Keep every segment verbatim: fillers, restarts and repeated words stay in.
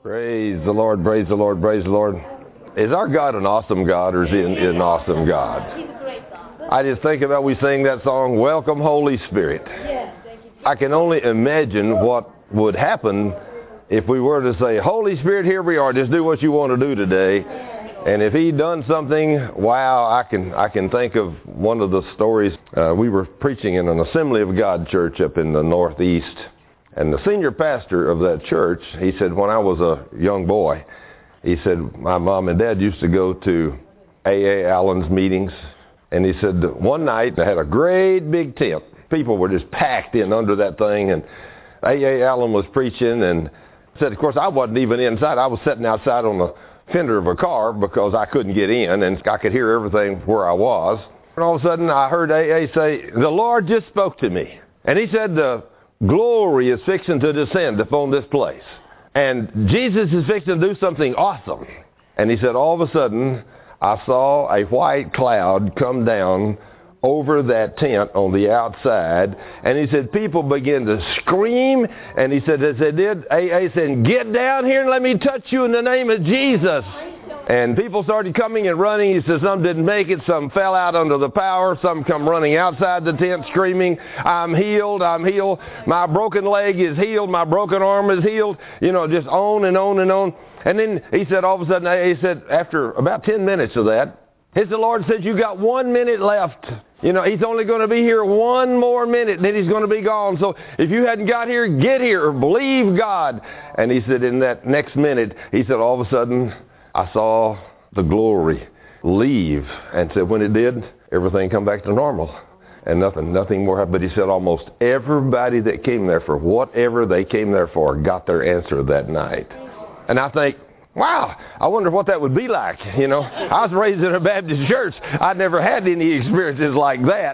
Praise the Lord, praise the Lord, praise the Lord. Is our God an awesome God, or is he an, an awesome God? He's a great God. I just think about, we sing that song, Welcome Holy Spirit. Yes, thank you. I can only imagine what would happen if we were to say, Holy Spirit, here we are, just do what you want to do today. And if he'd done something, wow, I can I can think of one of the stories. Uh, we were preaching in an Assembly of God church up in the Northeast. And the senior pastor of that church, he said, when I was a young boy, he said, my mom and dad used to go to A A Allen's meetings. And he said, one night they had a great big tent. People were just packed in under that thing. And A A Allen was preaching and said, of course, I wasn't even inside. I was sitting outside on the fender of a car because I couldn't get in and I could hear everything where I was. And all of a sudden I heard A A say, the Lord just spoke to me. And he said, the glory is fixing to descend upon this place. And Jesus is fixing to do something awesome. And he said, all of a sudden, I saw a white cloud come down over that tent on the outside. And he said, people began to scream. And he said, as they did, A A said, get down here and let me touch you in the name of Jesus. And people started coming and running. He said some didn't make it. Some fell out under the power. Some come running outside the tent screaming, I'm healed, I'm healed. My broken leg is healed. My broken arm is healed. You know, just on and on and on. And then he said all of a sudden, he said after about ten minutes of that, his the Lord said, you got one minute left. You know, he's only going to be here one more minute, and then he's going to be gone. So if you hadn't got here, get here. Believe God. And he said in that next minute, he said all of a sudden, I saw the glory leave, and said when it did, everything come back to normal, and nothing, nothing more happened. But he said almost everybody that came there for whatever they came there for got their answer that night. And I think, wow, I wonder what that would be like. You know, I was raised in a Baptist church. I'd never had any experiences like that.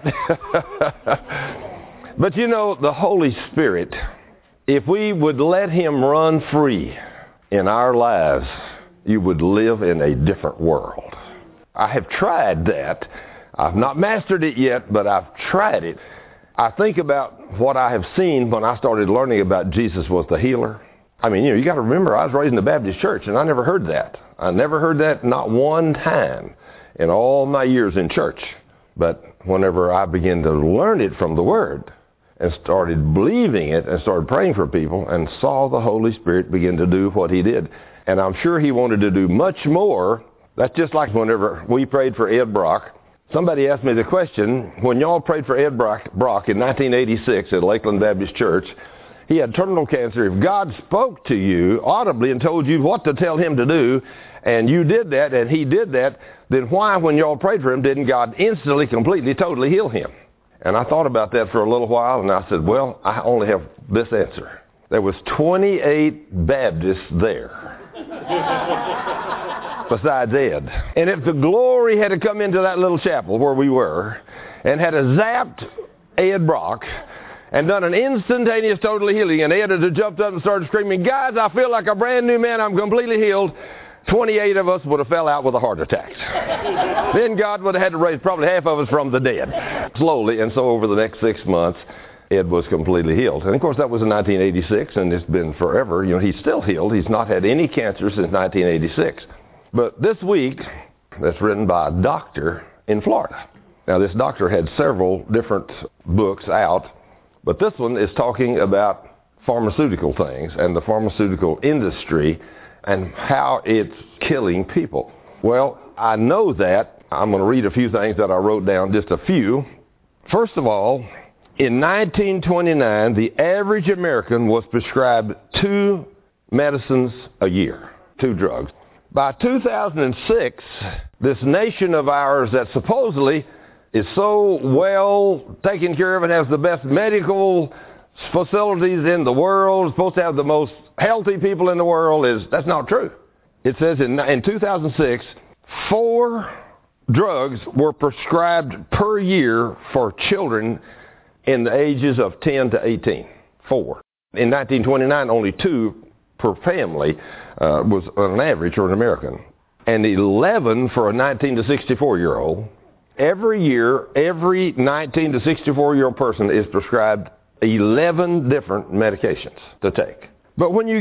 But you know, the Holy Spirit, if we would let him run free in our lives, you would live in a different world. I have tried that. I've not mastered it yet, but I've tried it. I think about what I have seen when I started learning about Jesus was the healer. I mean, you know, you got to remember, I was raised in the Baptist church, and I never heard that. I never heard that not one time in all my years in church. But whenever I began to learn it from the Word and started believing it and started praying for people and saw the Holy Spirit begin to do what he did, and I'm sure he wanted to do much more. That's just like whenever we prayed for Ed Brock. Somebody asked me the question, when y'all prayed for Ed Brock, Brock in nineteen eighty-six at Lakeland Baptist Church, he had terminal cancer. If God spoke to you audibly and told you what to tell him to do, and you did that, and he did that, then why, when y'all prayed for him, didn't God instantly, completely, totally heal him? And I thought about that for a little while, and I said, well, I only have this answer. There was twenty-eight Baptists there. Besides Ed. And if the glory had to come into that little chapel where we were and had a zapped Ed Brock and done an instantaneous total healing, and Ed had jumped up and started screaming, guys, I feel like a brand new man, I'm completely healed, twenty-eight of us would have fell out with a heart attack. Then God would have had to raise probably half of us from the dead. Slowly, and so over the next six months, Ed was completely healed. And of course that was in nineteen eighty-six, and it's been forever. You know, he's still healed. He's not had any cancer since nineteen eighty-six. But this week, that's written by a doctor in Florida. Now this doctor had several different books out, but this one is talking about pharmaceutical things and the pharmaceutical industry and how it's killing people. Well, I know that. I'm going to read a few things that I wrote down, just a few. First of all, in nineteen twenty-nine, the average American was prescribed two medicines a year, two drugs. By two thousand six, this nation of ours that supposedly is so well taken care of and has the best medical facilities in the world, supposed to have the most healthy people in the world, is that's not true. It says in, in two thousand six, four drugs were prescribed per year for children in the ages of ten to eighteen. Four. In nineteen twenty-nine, only two per family uh, was on an average for an American. And eleven for a nineteen to sixty-four year old. Every year, every nineteen to sixty-four year old person is prescribed eleven different medications to take. But when you get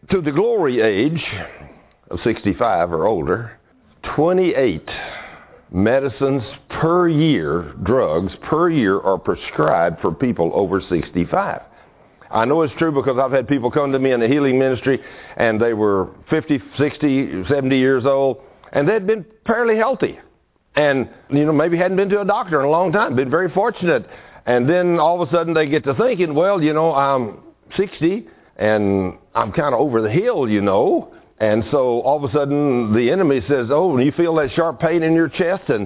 to the glory age of sixty-five or older, twenty-eight medicines per year, drugs per year, are prescribed for people over sixty-five. I know it's true because I've had people come to me in the healing ministry and they were fifty, sixty, seventy years old and they'd been fairly healthy. And, you know, maybe hadn't been to a doctor in a long time, been very fortunate. And then all of a sudden they get to thinking, well, you know, I'm sixty and I'm kind of over the hill, you know. And so all of a sudden the enemy says, oh, you feel that sharp pain in your chest and,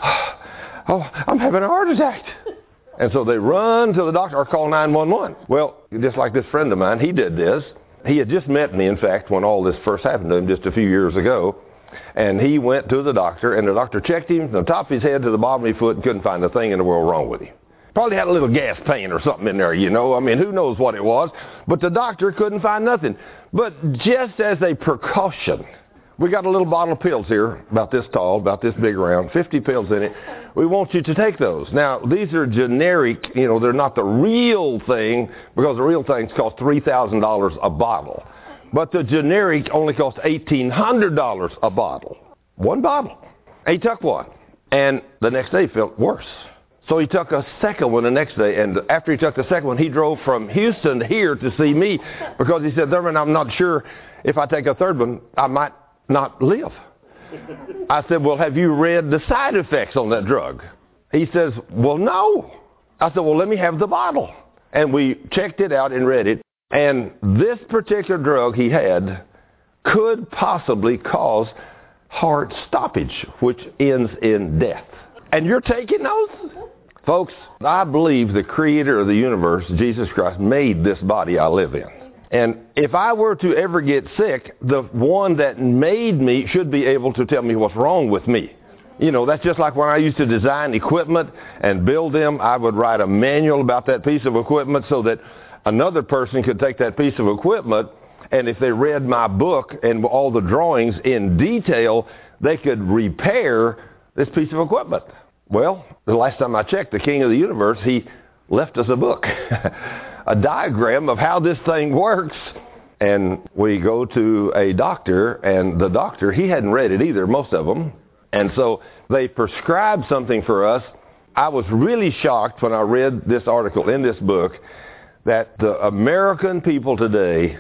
oh, I'm having a heart attack. And so they run to the doctor or call nine one one. Well, just like this friend of mine, he did this. He had just met me, in fact, when all this first happened to him just a few years ago. And he went to the doctor, and the doctor checked him from the top of his head to the bottom of his foot and couldn't find a thing in the world wrong with him. Probably had a little gas pain or something in there, you know. I mean, who knows what it was. But the doctor couldn't find nothing. But just as a precaution, we got a little bottle of pills here, about this tall, about this big around, fifty pills in it. We want you to take those. Now, these are generic, you know, they're not the real thing, because the real things cost three thousand dollars a bottle. But the generic only cost eighteen hundred dollars a bottle. One bottle. He took one. And the next day he felt worse. So he took a second one the next day. And after he took the second one, he drove from Houston to here to see me, because he said, Thurman, I'm not sure if I take a third one, I might not live. I said, well, have you read the side effects on that drug? He says, well, no. I said, well, let me have the bottle. And we checked it out and read it. And this particular drug he had could possibly cause heart stoppage, which ends in death. And you're taking those? Folks, I believe the creator of the universe, Jesus Christ, made this body I live in. And if I were to ever get sick, the one that made me should be able to tell me what's wrong with me. You know, that's just like when I used to design equipment and build them. I would write a manual about that piece of equipment so that another person could take that piece of equipment, and if they read my book and all the drawings in detail, they could repair this piece of equipment. Well, the last time I checked, the King of the Universe, he left us a book. A diagram of how this thing works. And we go to a doctor, and the doctor, he hadn't read it either, most of them. And so they prescribed something for us. I was really shocked when I read this article in this book that the American people today,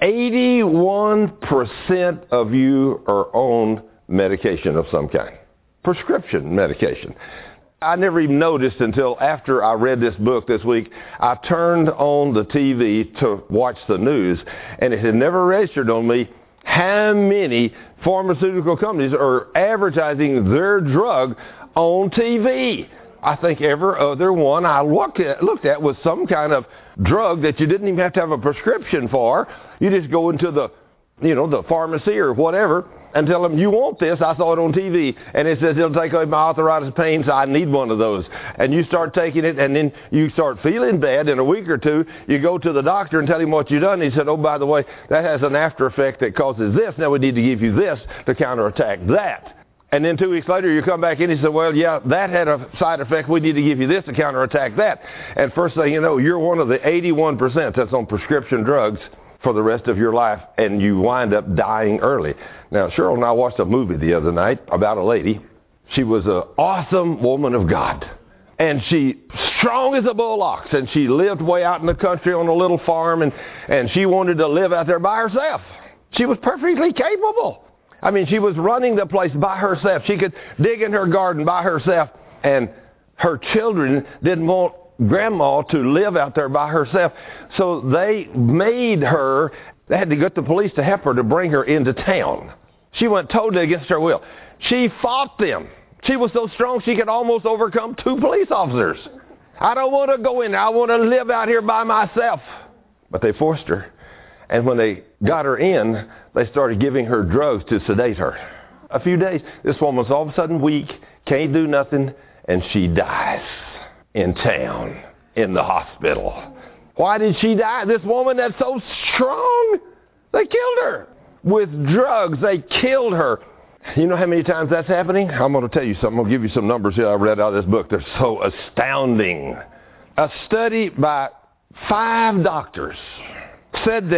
eighty-one percent of you are on medication of some kind. Prescription medication. I never even noticed until after I read this book this week. I turned on the T V to watch the news, and it had never registered on me how many pharmaceutical companies are advertising their drug on T V. I think every other one I looked at, looked at was some kind of drug that you didn't even have to have a prescription for. You just go into the, you know, the pharmacy or whatever and tell them, you want this? I saw it on T V, and it says it'll take away my arthritis pain, so I need one of those. And you start taking it, and then you start feeling bad. In a week or two, you go to the doctor and tell him what you've done. He said, oh, by the way, that has an after effect that causes this. Now we need to give you this to counterattack that. And then two weeks later, you come back in and he said, well, yeah, that had a side effect. We need to give you this to counterattack that. And first thing you know, you're one of the eighty-one percent that's on prescription drugs for the rest of your life, and you wind up dying early. Now, Cheryl and I watched a movie the other night about a lady. She was an awesome woman of God. And she, strong as a bull ox, and she lived way out in the country on a little farm, and, and she wanted to live out there by herself. She was perfectly capable. I mean, she was running the place by herself. She could dig in her garden by herself, and her children didn't want Grandma to live out there by herself. So they made her, they had to get the police to help her to bring her into town. She went totally against her will. She fought them. She was so strong she could almost overcome two police officers. I don't want to go in there. I want to live out here by myself. But they forced her. And when they got her in, they started giving her drugs to sedate her. A few days, this woman's all of a sudden weak, can't do nothing, and she dies in town, in the hospital. Why did she die? This woman that's so strong, they killed her. With drugs, they killed her. You know how many times that's happening? I'm going to tell you something. I'm going to give you some numbers here I read out of this book. They're so astounding. A study by five doctors said that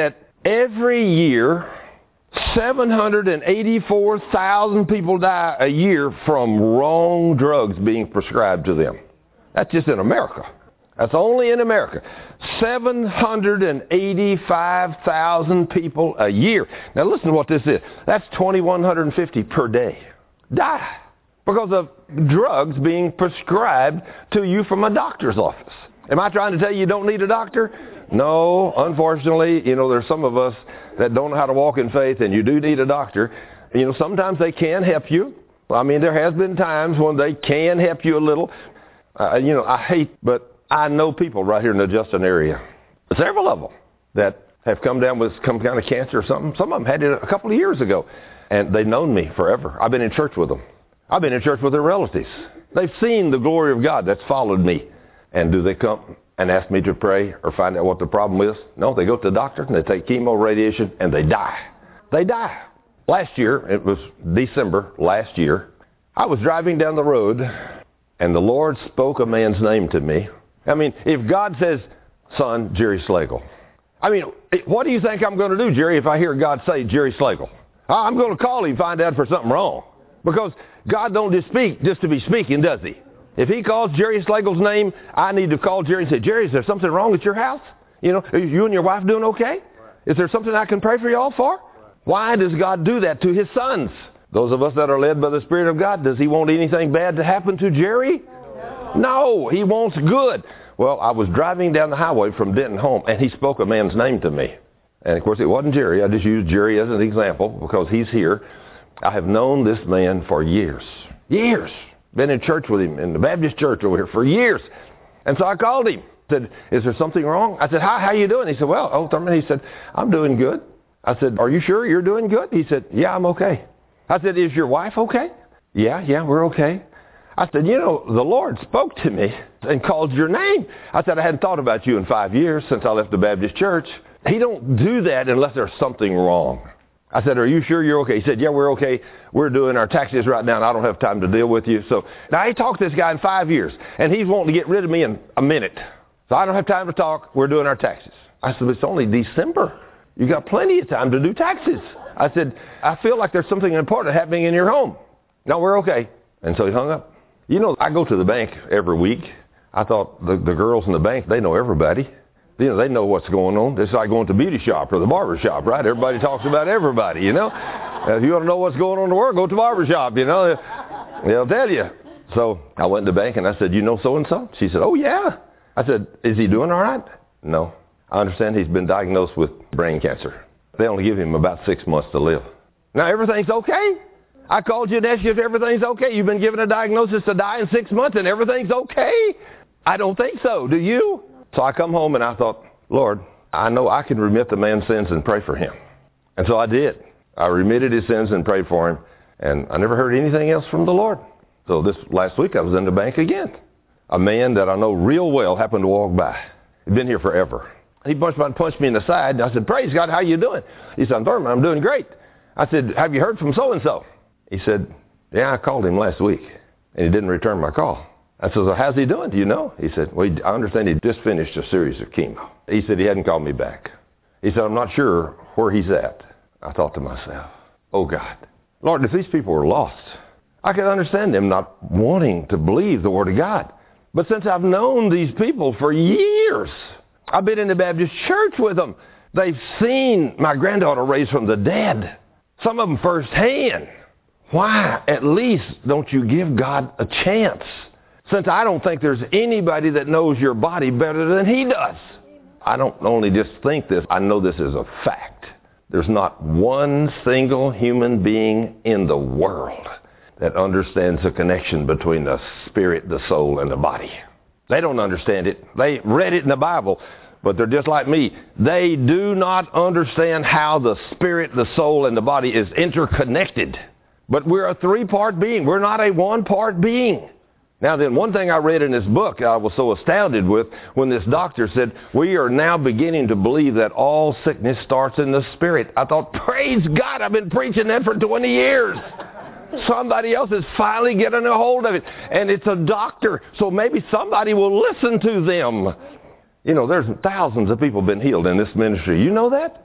Every year, seven hundred eighty-four thousand people die a year from wrong drugs being prescribed to them. That's just in America. That's only in America. seven hundred eighty-five thousand people a year. Now listen to what this is. That's two thousand one hundred fifty per day. Die because of drugs being prescribed to you from a doctor's office. Am I trying to tell you you don't need a doctor? No, unfortunately, you know, there's some of us that don't know how to walk in faith, and you do need a doctor. You know, sometimes they can help you. I mean, there has been times when they can help you a little. Uh, you know, I hate, but I know people right here in the Justin area, several of them, that have come down with some kind of cancer or something. Some of them had it a couple of years ago, and they've known me forever. I've been in church with them. I've been in church with their relatives. They've seen the glory of God that's followed me. And do they come and ask me to pray or find out what the problem is? No, they go to the doctor and they take chemo, radiation, and they die. They die. Last year, it was December last year, I was driving down the road and the Lord spoke a man's name to me. I mean, if God says, son, Jerry Slagle. I mean, what do you think I'm going to do, Jerry, if I hear God say Jerry Slagle? I'm going to call him and find out if there's something wrong. Because God don't just speak just to be speaking, does he? If he calls Jerry Slagle's name, I need to call Jerry and say, Jerry, is there something wrong at your house? You know, are you and your wife doing okay? Is there something I can pray for you all for? Why does God do that to his sons? Those of us that are led by the Spirit of God, does he want anything bad to happen to Jerry? No, he wants good. Well, I was driving down the highway from Denton home, and he spoke a man's name to me. And, of course, it wasn't Jerry. I just used Jerry as an example because he's here. I have known this man for years. Years. Been in church with him in the Baptist church over here for years. And so I called him. Said, is there something wrong? I said, hi, how you doing? He said, well, oh, Thurman, he said, I'm doing good. I said, are you sure you're doing good? He said, yeah, I'm okay. I said, is your wife okay? Yeah, yeah, we're okay. I said, you know, the Lord spoke to me and called your name. I said, I hadn't thought about you in five years since I left the Baptist church. He don't do that unless there's something wrong. I said, are you sure you're okay? He said, yeah, we're okay. We're doing our taxes right now, and I don't have time to deal with you. So now he talked to this guy in five years, and he's wanting to get rid of me in a minute. So I don't have time to talk. We're doing our taxes. I said, it's only December. You got plenty of time to do taxes. I said, I feel like there's something important happening in your home. No, we're okay. And so he hung up. You know, I go to the bank every week. I thought the, the girls in the bank, they know everybody. You know, they know what's going on. It's like going to the beauty shop or the barber shop, right? Everybody talks about everybody, you know. Uh, if you want to know what's going on in the world, go to the barber shop, you know. They'll tell you. So I went to the bank and I said, you know so-and-so? She said, oh, yeah. I said, is he doing all right? No. I understand he's been diagnosed with brain cancer. They only give him about six months to live. Now, everything's okay? I called you and asked you if everything's okay. You've been given a diagnosis to die in six months and everything's okay? I don't think so. Do you? So I come home and I thought, Lord, I know I can remit the man's sins and pray for him. And so I did. I remitted his sins and prayed for him. And I never heard anything else from the Lord. So this last week I was in the bank again. A man that I know real well happened to walk by. He'd been here forever. He punched, punched me in the side. And I said, praise God, how you doing? He said, I'm Thurman, I'm doing great. I said, have you heard from so-and-so? He said, yeah, I called him last week. And he didn't return my call. I said, well, how's he doing? Do you know? He said, well, I understand he just finished a series of chemo. He said he hadn't called me back. He said, I'm not sure where he's at. I thought to myself, oh, God, Lord, if these people were lost, I could understand them not wanting to believe the Word of God. But since I've known these people for years, I've been in the Baptist church with them. They've seen my granddaughter raised from the dead, some of them firsthand. Why, at least, don't you give God a chance? Since I don't think there's anybody that knows your body better than he does. I don't only just think this, I know this is a fact. There's not one single human being in the world that understands the connection between the spirit, the soul, and the body. They don't understand it. They read it in the Bible, but they're just like me. They do not understand how the spirit, the soul, and the body is interconnected. But we're a three-part being. We're not a one-part being. Now then, one thing I read in this book I was so astounded with when this doctor said, we are now beginning to believe that all sickness starts in the spirit. I thought, praise God, I've been preaching that for twenty years. Somebody else is finally getting a hold of it. And it's a doctor, so maybe somebody will listen to them. You know, there's thousands of people been healed in this ministry. You know that?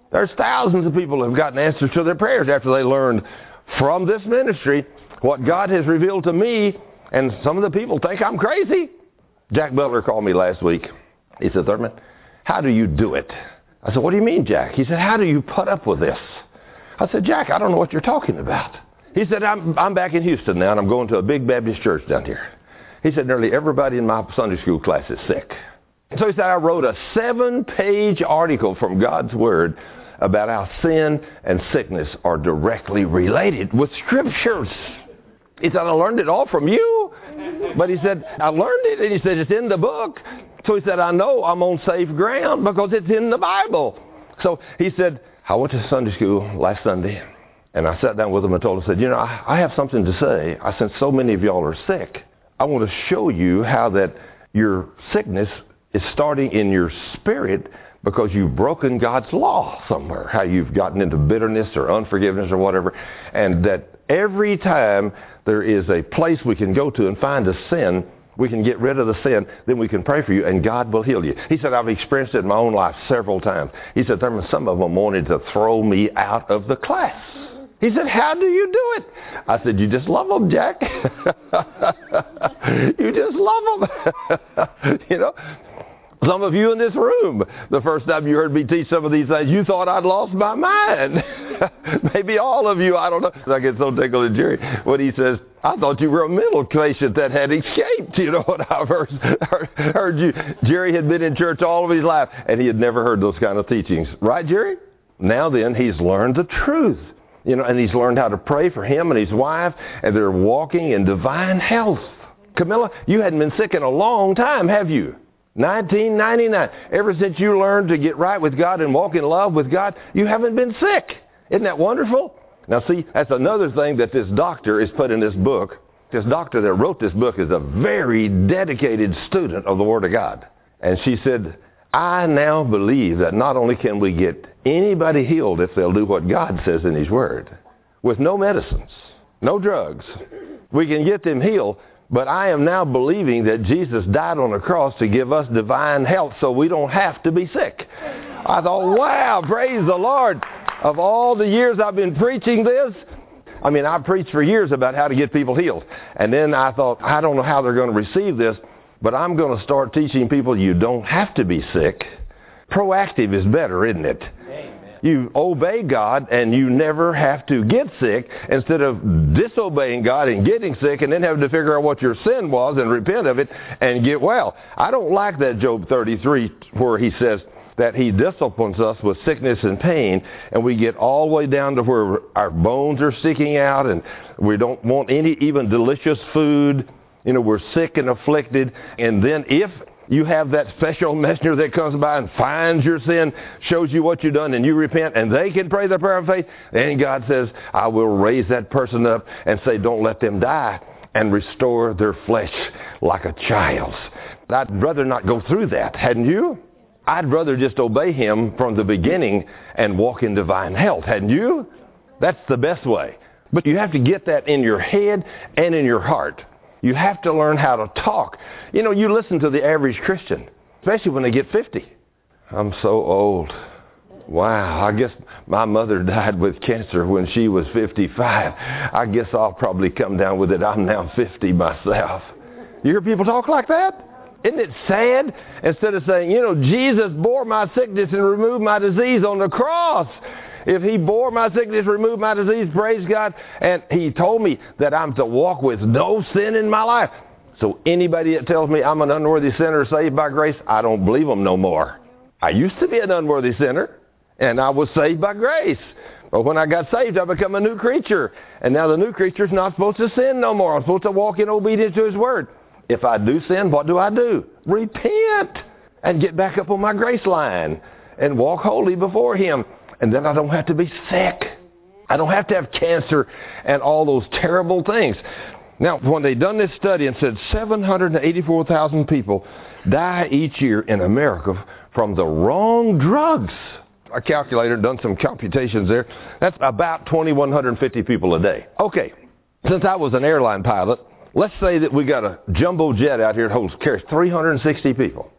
There's thousands of people who have gotten answers to their prayers after they learned from this ministry what God has revealed to me, and some of the people think I'm crazy. Jack Butler called me last week. He said, Thurman, how do you do it? I said, what do you mean, Jack? He said, how do you put up with this? I said, Jack, I don't know what you're talking about. He said, I'm, I'm back in Houston now, and I'm going to a big Baptist church down here. He said, nearly everybody in my Sunday school class is sick. So he said, I wrote a seven-page article from God's Word about how sin and sickness are directly related with Scriptures. He said, I learned it all from you. But he said, I learned it, and he said, it's in the book. So he said, I know I'm on safe ground because it's in the Bible. So he said, I went to Sunday school last Sunday, and I sat down with him and told him, I said, you know, I, I have something to say. I said, so many of y'all are sick. I want to show you how that your sickness is starting in your spirit because you've broken God's law somewhere, how you've gotten into bitterness or unforgiveness or whatever, and that every time there is a place we can go to and find a sin, we can get rid of the sin, then we can pray for you, and God will heal you. He said, I've experienced it in my own life several times. He said, Thurman, some of them wanted to throw me out of the class. He said, how do you do it? I said, you just love them, Jack. You just love them. You know, some of you in this room, the first time you heard me teach some of these things, you thought I'd lost my mind. Maybe all of you, I don't know. I get so tickled at Jerry when he says, I thought you were a mental patient that had escaped. You know what I've heard, heard, heard you. Jerry had been in church all of his life, and he had never heard those kind of teachings. Right, Jerry? Now then, he's learned the truth. You know, and he's learned how to pray for him and his wife, and they're walking in divine health. Camilla, you hadn't been sick in a long time, have you? nineteen ninety-nine. Ever since you learned to get right with God and walk in love with God, you haven't been sick. Isn't that wonderful? Now see, that's another thing that this doctor is put in this book. This doctor that wrote this book is a very dedicated student of the Word of God. And she said, I now believe that not only can we get anybody healed if they'll do what God says in His Word, with no medicines, no drugs, we can get them healed. But I am now believing that Jesus died on the cross to give us divine health so we don't have to be sick. I thought, wow, praise the Lord. Of all the years I've been preaching this, I mean, I've preached for years about how to get people healed. And then I thought, I don't know how they're going to receive this, but I'm going to start teaching people you don't have to be sick. Proactive is better, isn't it? You obey God and you never have to get sick instead of disobeying God and getting sick and then having to figure out what your sin was and repent of it and get well. I don't like that Job thirty-three where he says that He disciplines us with sickness and pain, and we get all the way down to where our bones are sticking out and we don't want any even delicious food. You know, we're sick and afflicted. And then if you have that special messenger that comes by and finds your sin, shows you what you've done, and you repent, and they can pray the prayer of faith, then God says, I will raise that person up and say, don't let them die, and restore their flesh like a child's. I'd rather not go through that, hadn't you? I'd rather just obey Him from the beginning and walk in divine health, hadn't you? That's the best way. But you have to get that in your head and in your heart. You have to learn how to talk. You know, you listen to the average Christian, especially when they get fifty. I'm so old. Wow, I guess my mother died with cancer when she was fifty-five. I guess I'll probably come down with it. I'm now fifty myself. You hear people talk like that? Isn't it sad? Instead of saying, you know, Jesus bore my sickness and removed my disease on the cross. If He bore my sickness, removed my disease, praise God. And He told me that I'm to walk with no sin in my life. So anybody that tells me I'm an unworthy sinner saved by grace, I don't believe them no more. I used to be an unworthy sinner, and I was saved by grace. But when I got saved, I become a new creature. And now the new creature's not supposed to sin no more. I'm supposed to walk in obedience to His Word. If I do sin, what do I do? Repent and get back up on my grace line and walk holy before Him. And then I don't have to be sick. I don't have to have cancer and all those terrible things. Now, when they done this study and said seven hundred eighty-four thousand people die each year in America from the wrong drugs. I calculated and done some computations there. That's about two thousand one hundred fifty people a day. Okay, since I was an airline pilot, let's say that we got a jumbo jet out here that holds carries three hundred sixty people.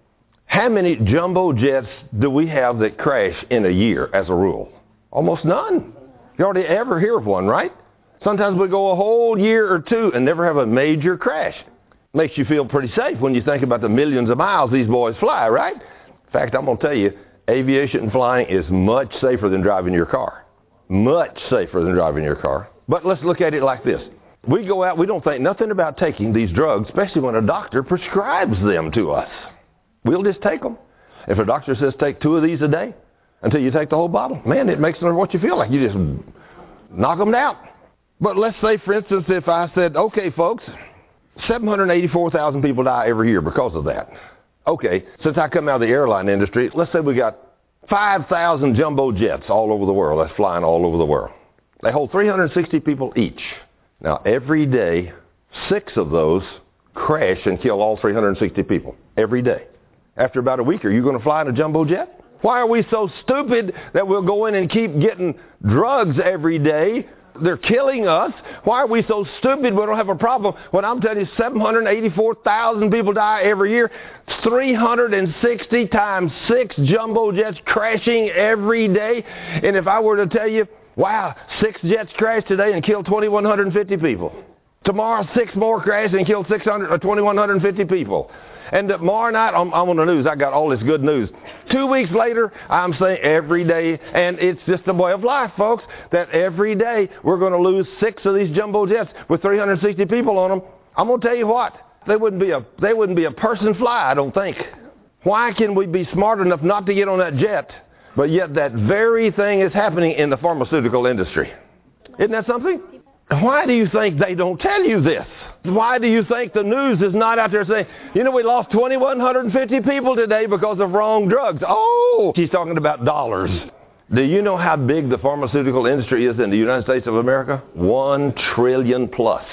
How many jumbo jets do we have that crash in a year as a rule? Almost none. You hardly ever hear of one, right? Sometimes we go a whole year or two and never have a major crash. Makes you feel pretty safe when you think about the millions of miles these boys fly, right? In fact, I'm going to tell you, aviation and flying is much safer than driving your car. Much safer than driving your car. But let's look at it like this. We go out, we don't think nothing about taking these drugs, especially when a doctor prescribes them to us. We'll just take them. If a doctor says take two of these a day until you take the whole bottle, man, it makes no matter what you feel like. You just knock them out. But let's say, for instance, if I said, okay, folks, seven hundred eighty-four thousand people die every year because of that. Okay, since I come out of the airline industry, let's say we got five thousand jumbo jets all over the world. That's flying all over the world. They hold three hundred sixty people each. Now, every day, six of those crash and kill all three hundred sixty people. Every day. After about a week, are you going to fly in a jumbo jet? Why are we so stupid that we'll go in and keep getting drugs every day? They're killing us. Why are we so stupid we don't have a problem? When I'm telling you seven hundred eighty-four thousand people die every year, three hundred sixty times six jumbo jets crashing every day. And if I were to tell you, wow, six jets crashed today and killed two thousand one hundred fifty people. Tomorrow, six more crash and kill six hundred or two thousand one hundred fifty people. And tomorrow night, I'm, I'm on the news. I got all this good news. Two weeks later, I'm saying every day, and it's just the way of life, folks, that every day we're going to lose six of these jumbo jets with three hundred sixty people on them. I'm going to tell you what, they wouldn't be a they wouldn't be a person fly, I don't think. Why can we be smart enough not to get on that jet, but yet that very thing is happening in the pharmaceutical industry? Isn't that something? Why do you think they don't tell you this? Why do you think the news is not out there saying, you know, we lost two thousand one hundred fifty people today because of wrong drugs? Oh, she's talking about dollars. Do you know how big the pharmaceutical industry is in the United States of America? One trillion plus.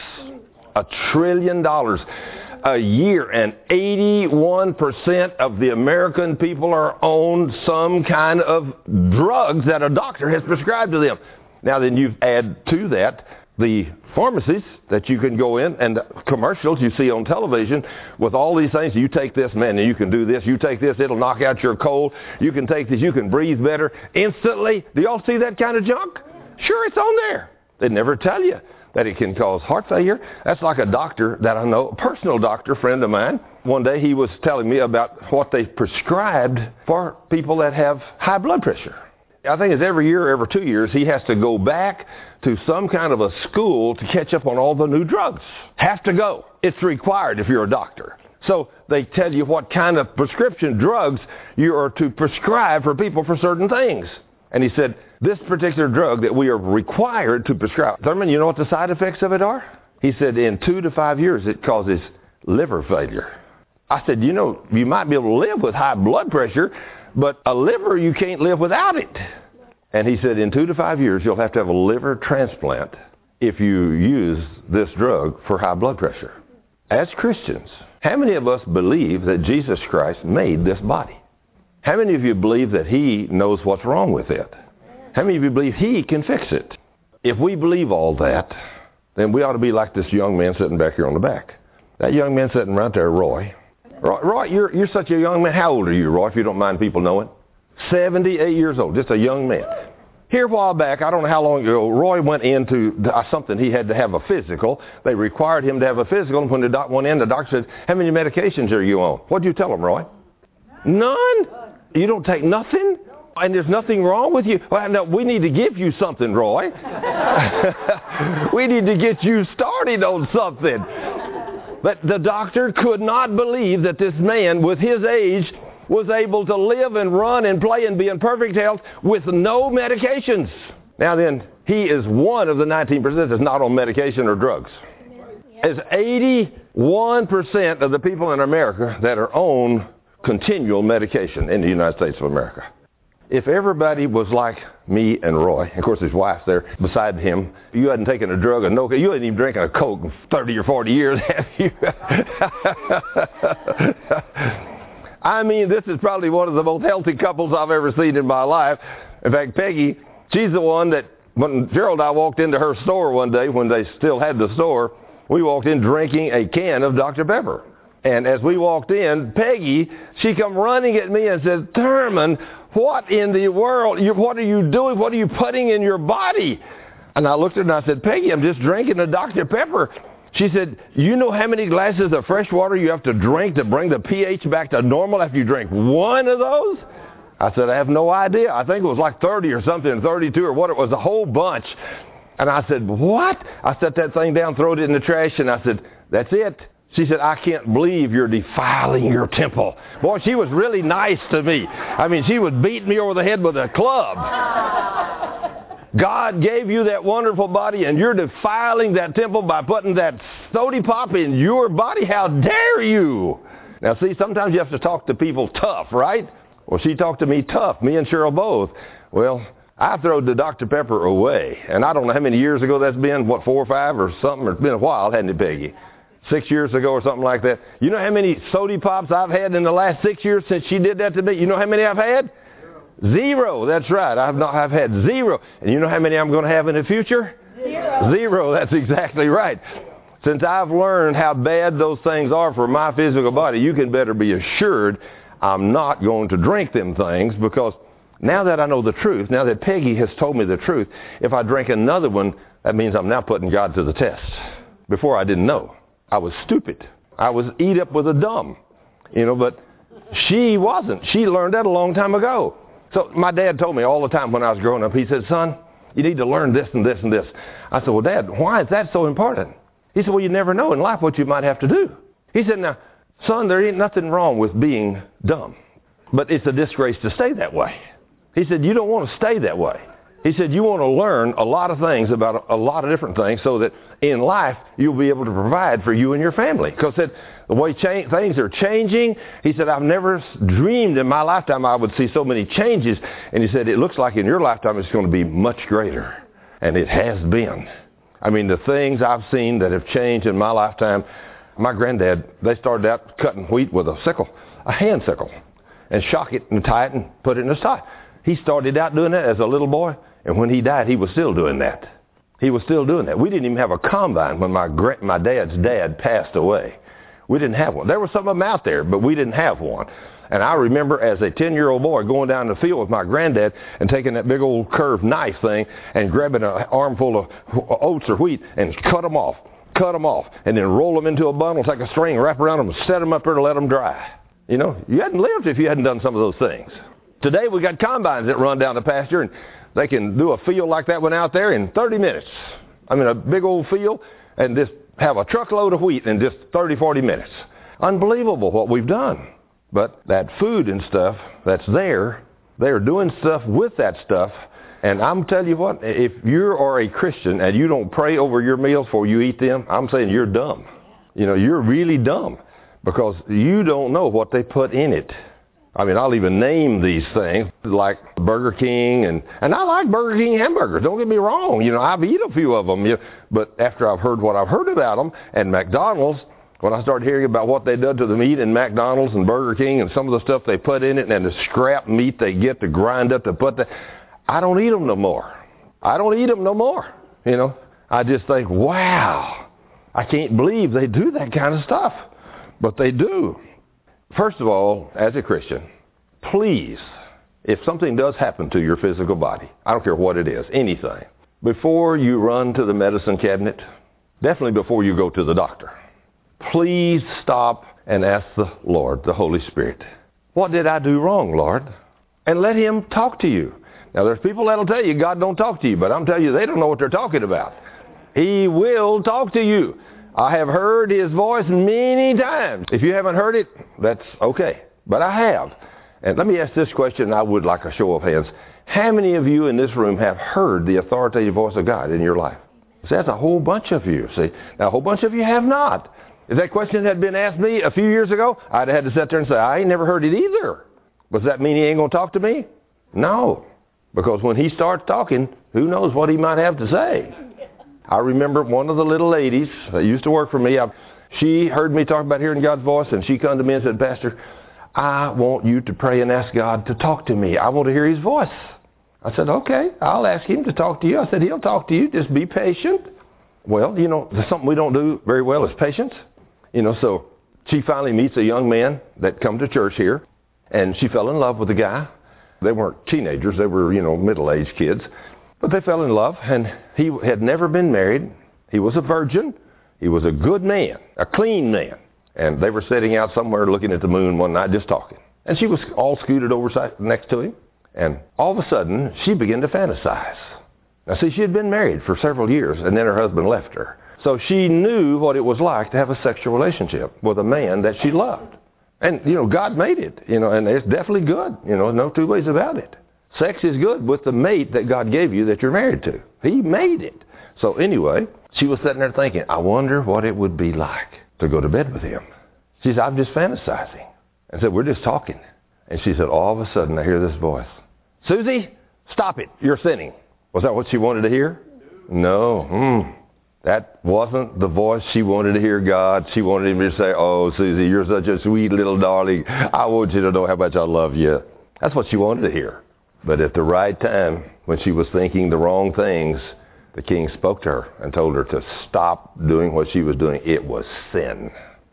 A trillion dollars a year, and eighty-one percent of the American people are on some kind of drugs that a doctor has prescribed to them. Now then you add to that the pharmacies that you can go in and the commercials you see on television with all these things. You take this, man, and you can do this. You take this, it'll knock out your cold. You can take this, you can breathe better instantly. Do y'all see that kind of junk? Sure, it's on there. They never tell you that it can cause heart failure. That's like a doctor that I know, a personal doctor friend of mine. One day he was telling me about what they prescribed for people that have high blood pressure. I think it's every year, every two years, he has to go back to some kind of a school to catch up on all the new drugs. Have to go. It's required if you're a doctor. So they tell you what kind of prescription drugs you are to prescribe for people for certain things. And he said, this particular drug that we are required to prescribe, Thurman, you know what the side effects of it are? He said, in two to five years, it causes liver failure. I said, you know, you might be able to live with high blood pressure, but a liver, you can't live without it. And he said, in two to five years, you'll have to have a liver transplant if you use this drug for high blood pressure. As Christians, how many of us believe that Jesus Christ made this body? How many of you believe that he knows what's wrong with it? How many of you believe he can fix it? If we believe all that, then we ought to be like this young man sitting back here on the back. That young man sitting right there, Roy. Roy, Roy you're, you're such a young man. How old are you, Roy, if you don't mind people knowing? seventy-eight years old, just a young man. Here a while back, I don't know how long ago, Roy went into something. He had to have a physical. They required him to have a physical. And when the doc went in, the doctor said, how many medications are you on? What did you tell him, Roy? None? You don't take nothing? And there's nothing wrong with you? Well, no, we need to give you something, Roy. We need to get you started on something. But the doctor could not believe that this man, with his age, was able to live and run and play and be in perfect health with no medications. Now then, he is one of the nineteen percent that's not on medication or drugs. There's eighty-one percent of the people in America that are on continual medication in the United States of America. If everybody was like me and Roy, of course his wife's there beside him, you hadn't taken a drug or no, you hadn't even drinking a Coke in thirty or forty years, have you? I mean, this is probably one of the most healthy couples I've ever seen in my life. In fact, Peggy, she's the one that, when Gerald and I walked into her store one day when they still had the store, we walked in drinking a can of Doctor Pepper. And as we walked in, Peggy, she come running at me and said, Thurman, what in the world? You, what are you doing? What are you putting in your body? And I looked at her and I said, Peggy, I'm just drinking a Doctor Pepper. She said, you know how many glasses of fresh water you have to drink to bring the pH back to normal after you drink one of those? I said, I have no idea. I think it was like thirty or something, thirty-two or what. It was a whole bunch. And I said, what? I set that thing down, threw it in the trash, and I said, that's it. She said, I can't believe you're defiling your temple. Boy, she was really nice to me. I mean, she was beating me over the head with a club. God gave you that wonderful body, and you're defiling that temple by putting that sody pop in your body. How dare you? Now, see, sometimes you have to talk to people tough, right? Well, she talked to me tough, me and Cheryl both. Well, I throwed the Doctor Pepper away, and I don't know how many years ago that's been, what, four or five or something? It's been a while, hadn't it, Peggy? Six years ago or something like that. You know how many sody pops I've had in the last six years since she did that to me? You know how many I've had? Zero, that's right. I've not. I've had zero. And you know how many I'm going to have in the future? Zero. Zero, that's exactly right. Since I've learned how bad those things are for my physical body, you can better be assured I'm not going to drink them things, because now that I know the truth, now that Peggy has told me the truth, if I drink another one, that means I'm now putting God to the test. Before I didn't know. I was stupid. I was eat up with a dumb. You know, but she wasn't. She learned that a long time ago. So my dad told me all the time when I was growing up, he said, son, you need to learn this and this and this. I said, well, Dad, why is that so important? He said, well, you never know in life what you might have to do. He said, now, son, there ain't nothing wrong with being dumb, but it's a disgrace to stay that way. He said, you don't want to stay that way. He said, you want to learn a lot of things about a, a lot of different things so that in life you'll be able to provide for you and your family. Because said the way cha- things are changing, he said, I've never dreamed in my lifetime I would see so many changes. And he said, it looks like in your lifetime it's going to be much greater. And it has been. I mean, the things I've seen that have changed in my lifetime, my granddad, they started out cutting wheat with a sickle, a hand sickle, and shock it and tie it and put it in his tie. He started out doing that as a little boy, and when he died, he was still doing that. He was still doing that. We didn't even have a combine when my gra- my dad's dad passed away. We didn't have one. There were some of them out there, but we didn't have one. And I remember as a ten-year-old boy going down the field with my granddad and taking that big old curved knife thing and grabbing an armful of oats or wheat and cut them off, cut them off, and then roll them into a bundle, take a string, wrap around them, and set them up there to let them dry. You know, you hadn't lived if you hadn't done some of those things. Today we got combines that run down the pasture, and they can do a field like that one out there in thirty minutes. I mean, a big old field, and just have a truckload of wheat in just thirty, forty minutes. Unbelievable what we've done. But that food and stuff that's there, they're doing stuff with that stuff. And I'm telling you what, if you are a Christian and you don't pray over your meals before you eat them, I'm saying you're dumb. You know, you're really dumb because you don't know what they put in it. I mean, I'll even name these things like Burger King, and, and I like Burger King hamburgers. Don't get me wrong. You know, I've eaten a few of them. You know, but after I've heard what I've heard about them, and McDonald's, when I started hearing about what they done to the meat in McDonald's and Burger King and some of the stuff they put in it and the scrap meat they get to grind up to put that, I don't eat them no more. I don't eat them no more. You know, I just think, wow, I can't believe they do that kind of stuff. But they do. First of all, as a Christian, please, if something does happen to your physical body, I don't care what it is, anything, before you run to the medicine cabinet, definitely before you go to the doctor, please stop and ask the Lord, the Holy Spirit, what did I do wrong, Lord? And let Him talk to you. Now, there's people that'll tell you God don't talk to you, but I'm telling you, they don't know what they're talking about. He will talk to you. I have heard His voice many times. If you haven't heard it, that's okay. But I have. And let me ask this question, and I would like a show of hands. How many of you in this room have heard the authoritative voice of God in your life? See, that's a whole bunch of you. See, now a whole bunch of you have not. If that question had been asked me a few years ago, I'd have had to sit there and say, I ain't never heard it either. Does that mean He ain't going to talk to me? No. Because when He starts talking, who knows what He might have to say. I remember one of the little ladies that used to work for me, I, she heard me talk about hearing God's voice, and she come to me and said, Pastor, I want you to pray and ask God to talk to me. I want to hear His voice. I said, okay, I'll ask Him to talk to you. I said, He'll talk to you. Just be patient. Well, you know, there's something we don't do very well is patience. You know, so she finally meets a young man that come to church here, and she fell in love with the guy. They weren't teenagers. They were, you know, middle-aged kids. But they fell in love, and he had never been married. He was a virgin. He was a good man, a clean man. And they were sitting out somewhere looking at the moon one night just talking. And she was all scooted over next to him. And all of a sudden, she began to fantasize. Now, see, she had been married for several years, and then her husband left her. So she knew what it was like to have a sexual relationship with a man that she loved. And, you know, God made it, you know, and it's definitely good. You know, no two ways about it. Sex is good with the mate that God gave you that you're married to. He made it. So anyway, she was sitting there thinking, I wonder what it would be like to go to bed with him. She said, I'm just fantasizing. I said, we're just talking. And she said, all of a sudden I hear this voice. Susie, stop it. You're sinning. Was that what she wanted to hear? No. Mm. That wasn't the voice she wanted to hear God. She wanted him to say, oh, Susie, you're such a sweet little darling. I want you to know how much I love you. That's what she wanted to hear. But at the right time, when she was thinking the wrong things, the king spoke to her and told her to stop doing what she was doing. It was sin.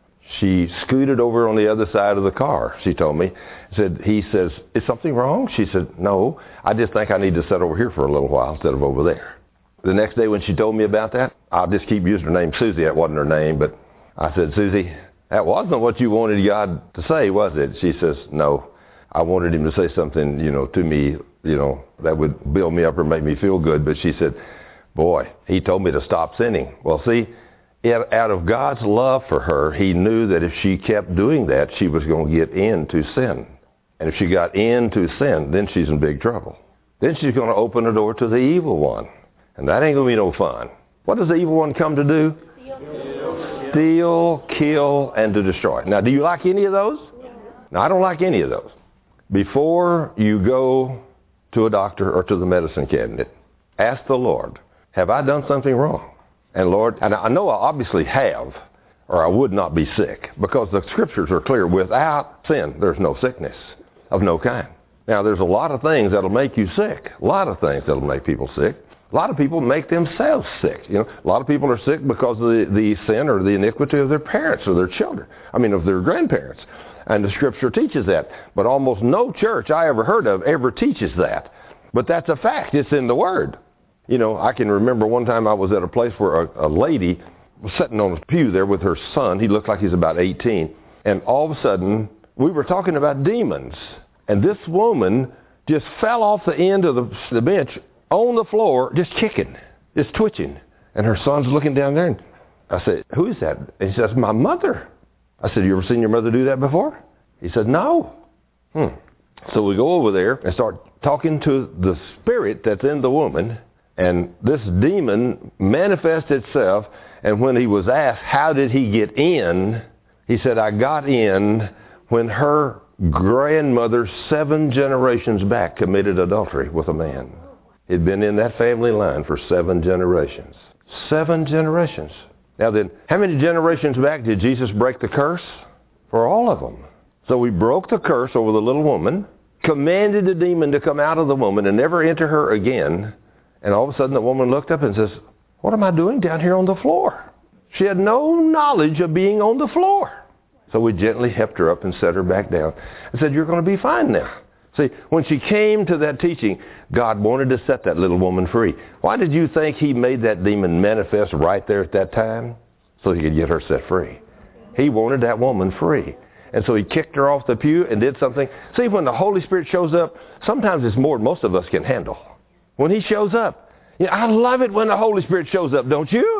She scooted over on the other side of the car, she told me. Said, he says, is something wrong? She said, no, I just think I need to sit over here for a little while instead of over there. The next day when she told me about that, I'll just keep using her name, Susie. That wasn't her name, but I said, Susie, that wasn't what you wanted God to say, was it? She says, no. I wanted him to say something, you know, to me, you know, that would build me up or make me feel good. But she said, boy, he told me to stop sinning. Well, see, out of God's love for her, he knew that if she kept doing that, she was going to get into sin. And if she got into sin, then she's in big trouble. Then she's going to open the door to the evil one. And that ain't going to be no fun. What does the evil one come to do? Steal, Steal kill, and to destroy. Now, do you like any of those? No, I don't like any of those. Before you go to a doctor or to the medicine cabinet, ask the Lord, have I done something wrong? And Lord, and I know I obviously have, or I would not be sick, because the scriptures are clear. Without sin, there's no sickness of no kind. Now, there's a lot of things that'll make you sick. A lot of things that'll make people sick. A lot of people make themselves sick. You know, a lot of people are sick because of the, the sin or the iniquity of their parents or their children. I mean, of their grandparents. And the scripture teaches that. But almost no church I ever heard of ever teaches that. But that's a fact. It's in the Word. You know, I can remember one time I was at a place where a, a lady was sitting on a pew there with her son. He looked like he's about eighteen. And all of a sudden, we were talking about demons. And this woman just fell off the end of the, the bench on the floor, just kicking, just twitching. And her son's looking down there. And I said, who is that? And he says, my mother. I said, you ever seen your mother do that before? He said, no. Hmm. So we go over there and start talking to the spirit that's in the woman. And this demon manifests itself. And when he was asked, how did he get in? He said, I got in when her grandmother seven generations back committed adultery with a man. He'd been in that family line for seven generations. Seven generations. Now then, how many generations back did Jesus break the curse? For all of them. So he broke the curse over the little woman, commanded the demon to come out of the woman and never enter her again. And all of a sudden the woman looked up and says, what am I doing down here on the floor? She had no knowledge of being on the floor. So we gently helped her up and set her back down and said, you're going to be fine now. See, when she came to that teaching, God wanted to set that little woman free. Why did you think he made that demon manifest right there at that time? So he could get her set free. He wanted that woman free. And so he kicked her off the pew and did something. See, when the Holy Spirit shows up, sometimes it's more than most of us can handle. When he shows up, you know, I love it when the Holy Spirit shows up, don't you?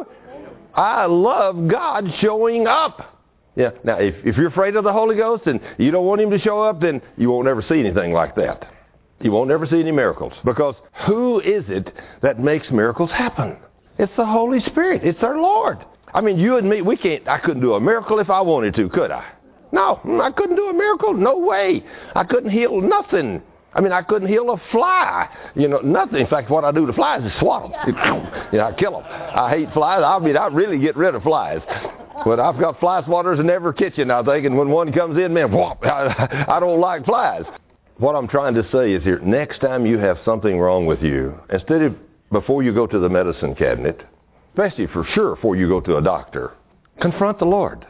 I love God showing up. Yeah. Now, if, if you're afraid of the Holy Ghost and you don't want him to show up, then you won't ever see anything like that. You won't ever see any miracles. Because who is it that makes miracles happen? It's the Holy Spirit. It's our Lord. I mean, you and me, we can't, I couldn't do a miracle if I wanted to, could I? No, I couldn't do a miracle. No way. I couldn't heal nothing. I mean, I couldn't heal a fly. You know, nothing. In fact, what I do to flies is swat them. You know, I kill them. I hate flies. I mean, I really get rid of flies. But I've got fly swatters in every kitchen, I think, and when one comes in, man, whoop, I, I don't like flies. What I'm trying to say is here, next time you have something wrong with you, instead of before you go to the medicine cabinet, especially for sure before you go to a doctor, confront the Lord.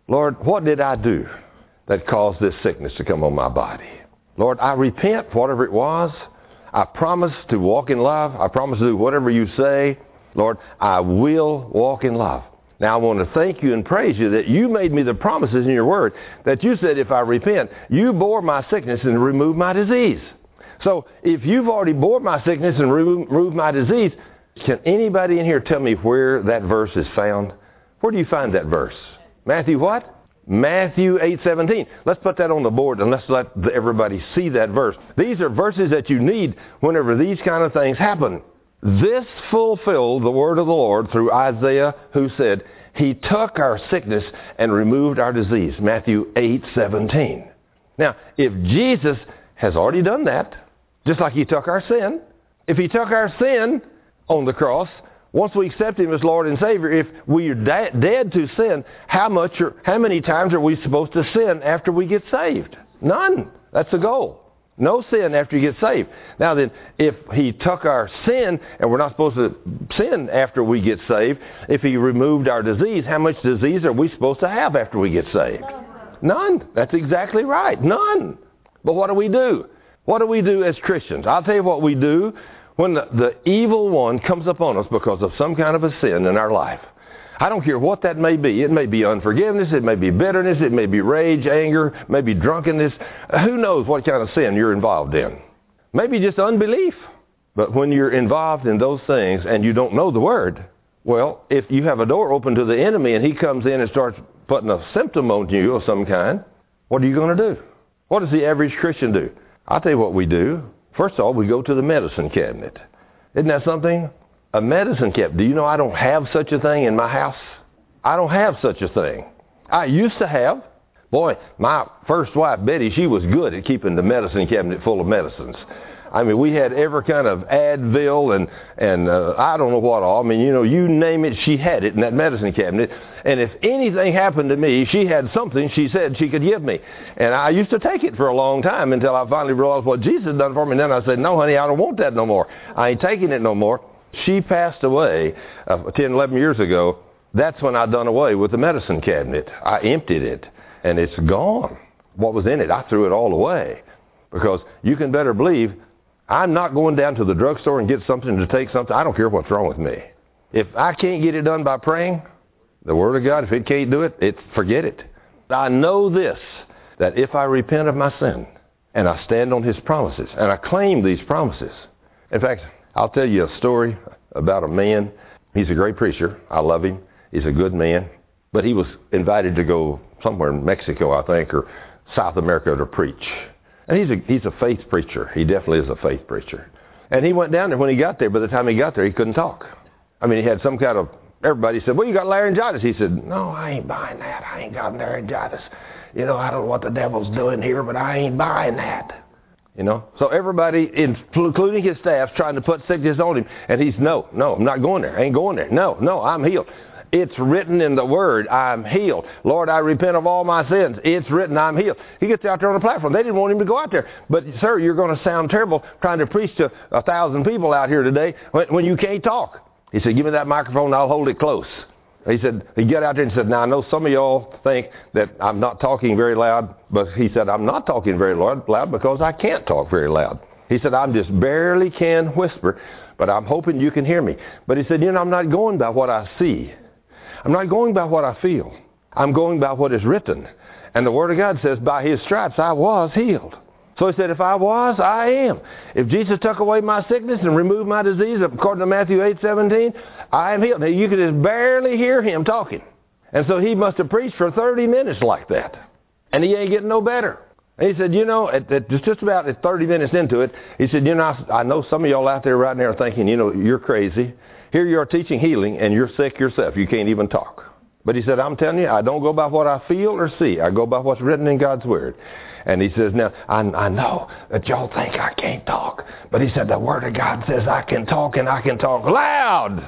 Lord, what did I do that caused this sickness to come on my body? Lord, I repent, whatever it was. I promise to walk in love. I promise to do whatever you say. Lord, I will walk in love. Now, I want to thank you and praise you that you made me the promises in your word, that you said if I repent, you bore my sickness and removed my disease. So if you've already bore my sickness and removed my disease, can anybody in here tell me where that verse is found? Where do you find that verse? Matthew what? Matthew eight seventeen. Let's put that on the board and let's let everybody see that verse. These are verses that you need whenever these kind of things happen. This fulfilled the word of the Lord through Isaiah, who said, he took our sickness and removed our disease. Matthew eight seventeen. Now, if Jesus has already done that, just like he took our sin, if he took our sin on the cross, once we accept him as Lord and Savior, if we are da- dead to sin, how much or how many times are we supposed to sin after we get saved? None. That's the goal. No sin after you get saved. Now then, if he took our sin, and we're not supposed to sin after we get saved, if he removed our disease, how much disease are we supposed to have after we get saved? None. That's exactly right. None. But what do we do? What do we do as Christians? I'll tell you what we do when the, the evil one comes upon us because of some kind of a sin in our life. I don't care what that may be. It may be unforgiveness. It may be bitterness. It may be rage, anger, maybe drunkenness. Who knows what kind of sin you're involved in? Maybe just unbelief. But when you're involved in those things and you don't know the word, well, if you have a door open to the enemy and he comes in and starts putting a symptom on you of some kind, what are you going to do? What does the average Christian do? I'll tell you what we do. First of all, we go to the medicine cabinet. Isn't that something? A medicine cabinet. Do you know I don't have such a thing in my house? I don't have such a thing. I used to have. Boy, my first wife, Betty, she was good at keeping the medicine cabinet full of medicines. I mean, we had every kind of Advil and, and uh, I don't know what all. I mean, you know, you name it, she had it in that medicine cabinet. And if anything happened to me, she had something she said she could give me. And I used to take it for a long time until I finally realized what Jesus had done for me. And then I said, no, honey, I don't want that no more. I ain't taking it no more. She passed away uh, ten, eleven years ago. That's when I done away with the medicine cabinet. I emptied it, and it's gone. What was in it, I threw it all away. Because you can better believe I'm not going down to the drugstore and get something to take something. I don't care what's wrong with me. If I can't get it done by praying, the Word of God, if it can't do it, it forget it. I know this, that if I repent of my sin, and I stand on His promises, and I claim these promises. In fact, I'll tell you a story about a man. He's a great preacher. I love him. He's a good man. But he was invited to go somewhere in Mexico, I think, or South America to preach. And he's a, he's a faith preacher. He definitely is a faith preacher. And he went down there. When he got there, by the time he got there, he couldn't talk. I mean, he had some kind of, everybody said, well, you got laryngitis. He said, no, I ain't buying that. I ain't got laryngitis. You know, I don't know what the devil's doing here, but I ain't buying that. You know, so everybody, including his staff, trying to put sickness on him. And he's, no, no, I'm not going there. I ain't going there. No, no, I'm healed. It's written in the Word, I'm healed. Lord, I repent of all my sins. It's written, I'm healed. He gets out there on the platform. They didn't want him to go out there. But, sir, you're going to sound terrible trying to preach to a thousand people out here today when, when you can't talk. He said, give me that microphone and I'll hold it close. He said, he got out there and said, now I know some of y'all think that I'm not talking very loud, but he said, I'm not talking very loud, loud because I can't talk very loud. He said, I'm just barely can whisper, but I'm hoping you can hear me. But he said, you know, I'm not going by what I see. I'm not going by what I feel. I'm going by what is written. And the Word of God says, by His stripes I was healed. So he said, if I was, I am. If Jesus took away my sickness and removed my disease, according to Matthew eight seventeen, I am healed. Now, you could just barely hear him talking. And so he must have preached for thirty minutes like that. And he ain't getting no better. And he said, you know, at, at just about at thirty minutes into it, he said, you know, I, I know some of y'all out there right now are thinking, you know, you're crazy. Here you are teaching healing, and you're sick yourself. You can't even talk. But he said, I'm telling you, I don't go by what I feel or see. I go by what's written in God's Word. And he says, now, I, I know that y'all think I can't talk. But he said, the Word of God says I can talk, and I can talk loud.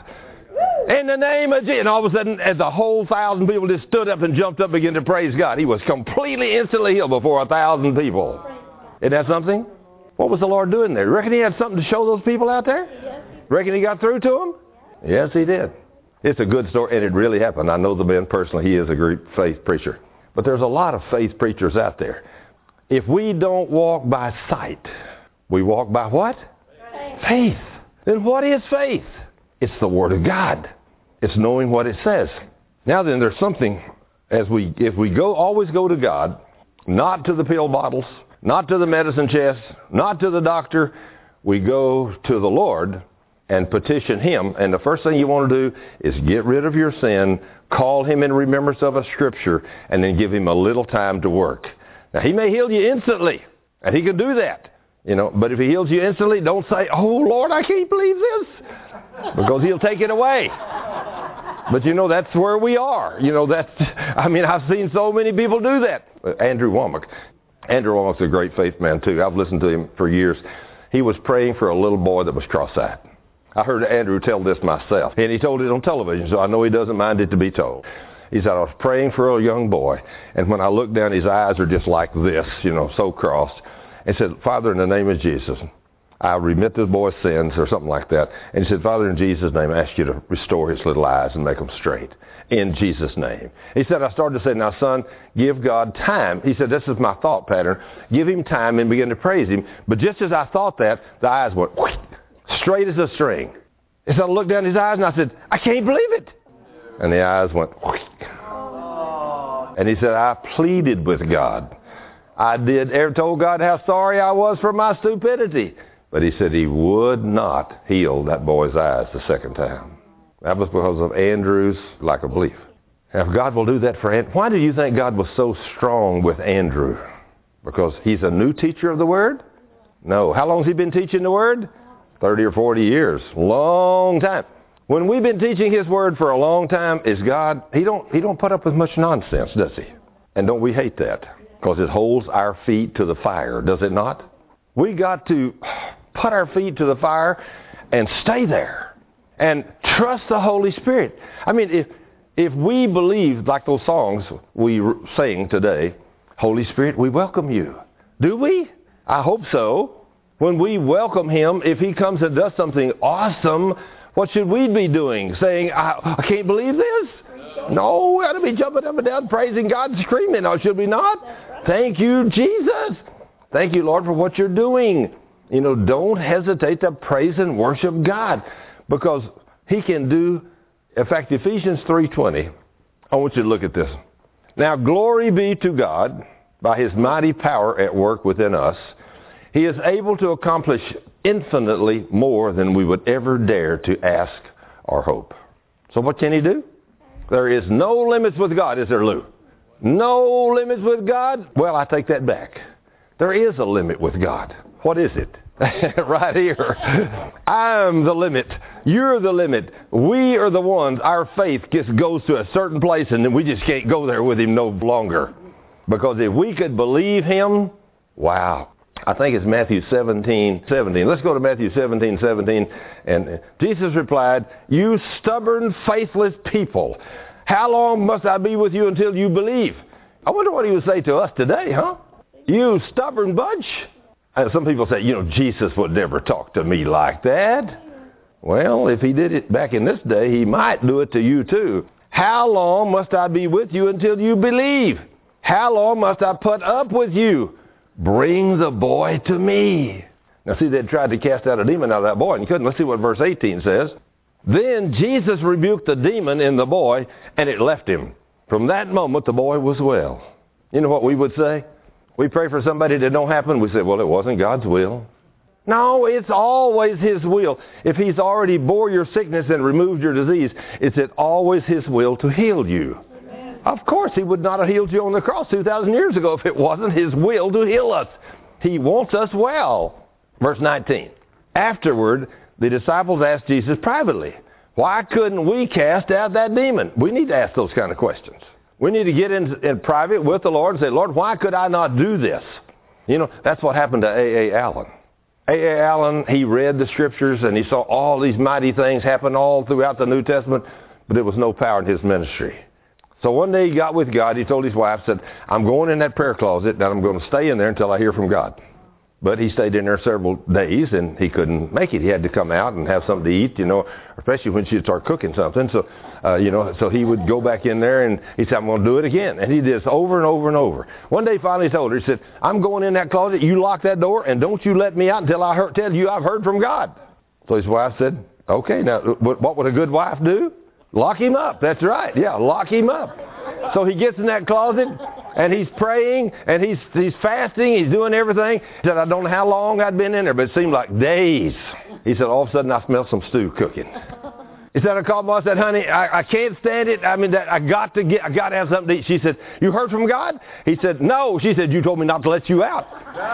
In the name of Jesus. And all of a sudden, as the whole thousand people just stood up and jumped up and began to praise God. He was completely, instantly healed before a thousand people. Isn't that something? What was the Lord doing there? Reckon He had something to show those people out there? Reckon He got through to them? Yes, He did. It's a good story, and it really happened. I know the man personally. He is a great faith preacher. But there's a lot of faith preachers out there. If we don't walk by sight, we walk by what? Faith. Faith. Then what is faith? It's the Word of God. It's knowing what it says. Now then, there's something, as we, if we go, always go to God, not to the pill bottles, not to the medicine chest, not to the doctor, we go to the Lord and petition Him. And the first thing you want to do is get rid of your sin, call Him in remembrance of a Scripture, and then give Him a little time to work. Now, He may heal you instantly, and He can do that. You know, but if He heals you instantly, don't say, "Oh, Lord, I can't believe this," because He'll take it away. But, you know, that's where we are. You know, that's, I mean, I've seen so many people do that. Andrew Womack. Andrew Womack's a great faith man, too. I've listened to him for years. He was praying for a little boy that was cross-eyed. I heard Andrew tell this myself, and he told it on television, so I know he doesn't mind it to be told. He said, "I was praying for a young boy, and when I looked down, his eyes are just like this, you know, so crossed. And he said, 'Father, in the name of Jesus, I remit this boy's sins,' or something like that. And he said, 'Father, in Jesus' name, I ask you to restore his little eyes and make them straight. In Jesus' name.' He said, I started to say, 'Now, son, give God time.' He said, 'This is my thought pattern. Give Him time,' and begin to praise Him. But just as I thought that, the eyes went whoosh, straight as a string. And so I looked down his eyes and I said, 'I can't believe it.' And the eyes went whoosh. And he said, 'I pleaded with God. I did, told God how sorry I was for my stupidity.' But He said He would not heal that boy's eyes the second time. That was because of Andrew's lack of belief. Now, if God will do that for Andrew, why do you think God was so strong with Andrew? Because he's a new teacher of the Word? No. How long has he been teaching the Word? thirty or forty years. Long time. When we've been teaching His Word for a long time, is God, He don't, He don't put up with much nonsense, does He? And don't we hate that? Because it holds our feet to the fire, does it not? We got to put our feet to the fire and stay there and trust the Holy Spirit. I mean, if if we believe, like those songs we sing today, "Holy Spirit, we welcome you." Do we? I hope so. When we welcome Him, if He comes and does something awesome, what should we be doing? Saying, I, I can't believe this? No, we ought to be jumping up and down, praising God, and screaming. Or should we not? Thank you, Jesus. Thank you, Lord, for what you're doing. You know, don't hesitate to praise and worship God, because He can do. In fact, Ephesians three twenty, I want you to look at this. "Now, glory be to God by His mighty power at work within us. He is able to accomplish infinitely more than we would ever dare to ask or hope." So what can He do? There is no limits with God, is there, Lou? No limits with God? Well, I take that back. There is a limit with God. What is it? Right here. I'm the limit. You're the limit. We are the ones. Our faith just goes to a certain place, and then we just can't go there with Him no longer. Because if we could believe Him, wow. I think it's Matthew seventeen seventeen. Let's go to Matthew seventeen seventeen. And Jesus replied, "You stubborn, faithless people, how long must I be with you until you believe?" I wonder what He would say to us today, huh? You stubborn bunch. And some people say, you know, Jesus would never talk to me like that. Well, if He did it back in this day, He might do it to you too. How long must I be with you until you believe? How long must I put up with you? Bring the boy to me. Now see, they'd tried to cast out a demon out of that boy and couldn't. Let's see what verse eighteen says. Then Jesus rebuked the demon in the boy, and it left him. From that moment, the boy was well. You know what we would say? We pray for somebody that don't happen. We say, well, it wasn't God's will. No, it's always His will. If He's already bore your sickness and removed your disease, it's it always His will to heal you. Amen. Of course, He would not have healed you on the cross two thousand years ago if it wasn't His will to heal us. He wants us well. Verse nineteen. Afterward, the disciples asked Jesus privately, "Why couldn't we cast out that demon?" We need to ask those kind of questions. We need to get in, in private with the Lord and say, "Lord, why could I not do this?" You know, that's what happened to A A. Allen. A A. Allen, he read the Scriptures and he saw all these mighty things happen all throughout the New Testament, but there was no power in his ministry. So one day he got with God. He told his wife, said, "I'm going in that prayer closet and I'm going to stay in there until I hear from God." But he stayed in there several days, and he couldn't make it. He had to come out and have something to eat, you know, especially when she'd start cooking something. So, uh, you know, so he would go back in there, and he said, I'm going to do it again. And he did this over and over and over. One day, finally, he told her, he said, I'm going in that closet. You lock that door, and don't you let me out until I heard, tell you I've heard from God. So his wife said, okay, now, what would a good wife do? Lock him up. That's right. Yeah, lock him up. So he gets in that closet, and he's praying, and he's he's fasting, he's doing everything. He said, I don't know how long I'd been in there, but it seemed like days. He said, all of a sudden, I smelled some stew cooking. He said, I called Mom, I said, honey, I, I can't stand it. I mean, that I got to get, I got to have something to eat. She said, you heard from God? He said, no. She said, you told me not to let you out.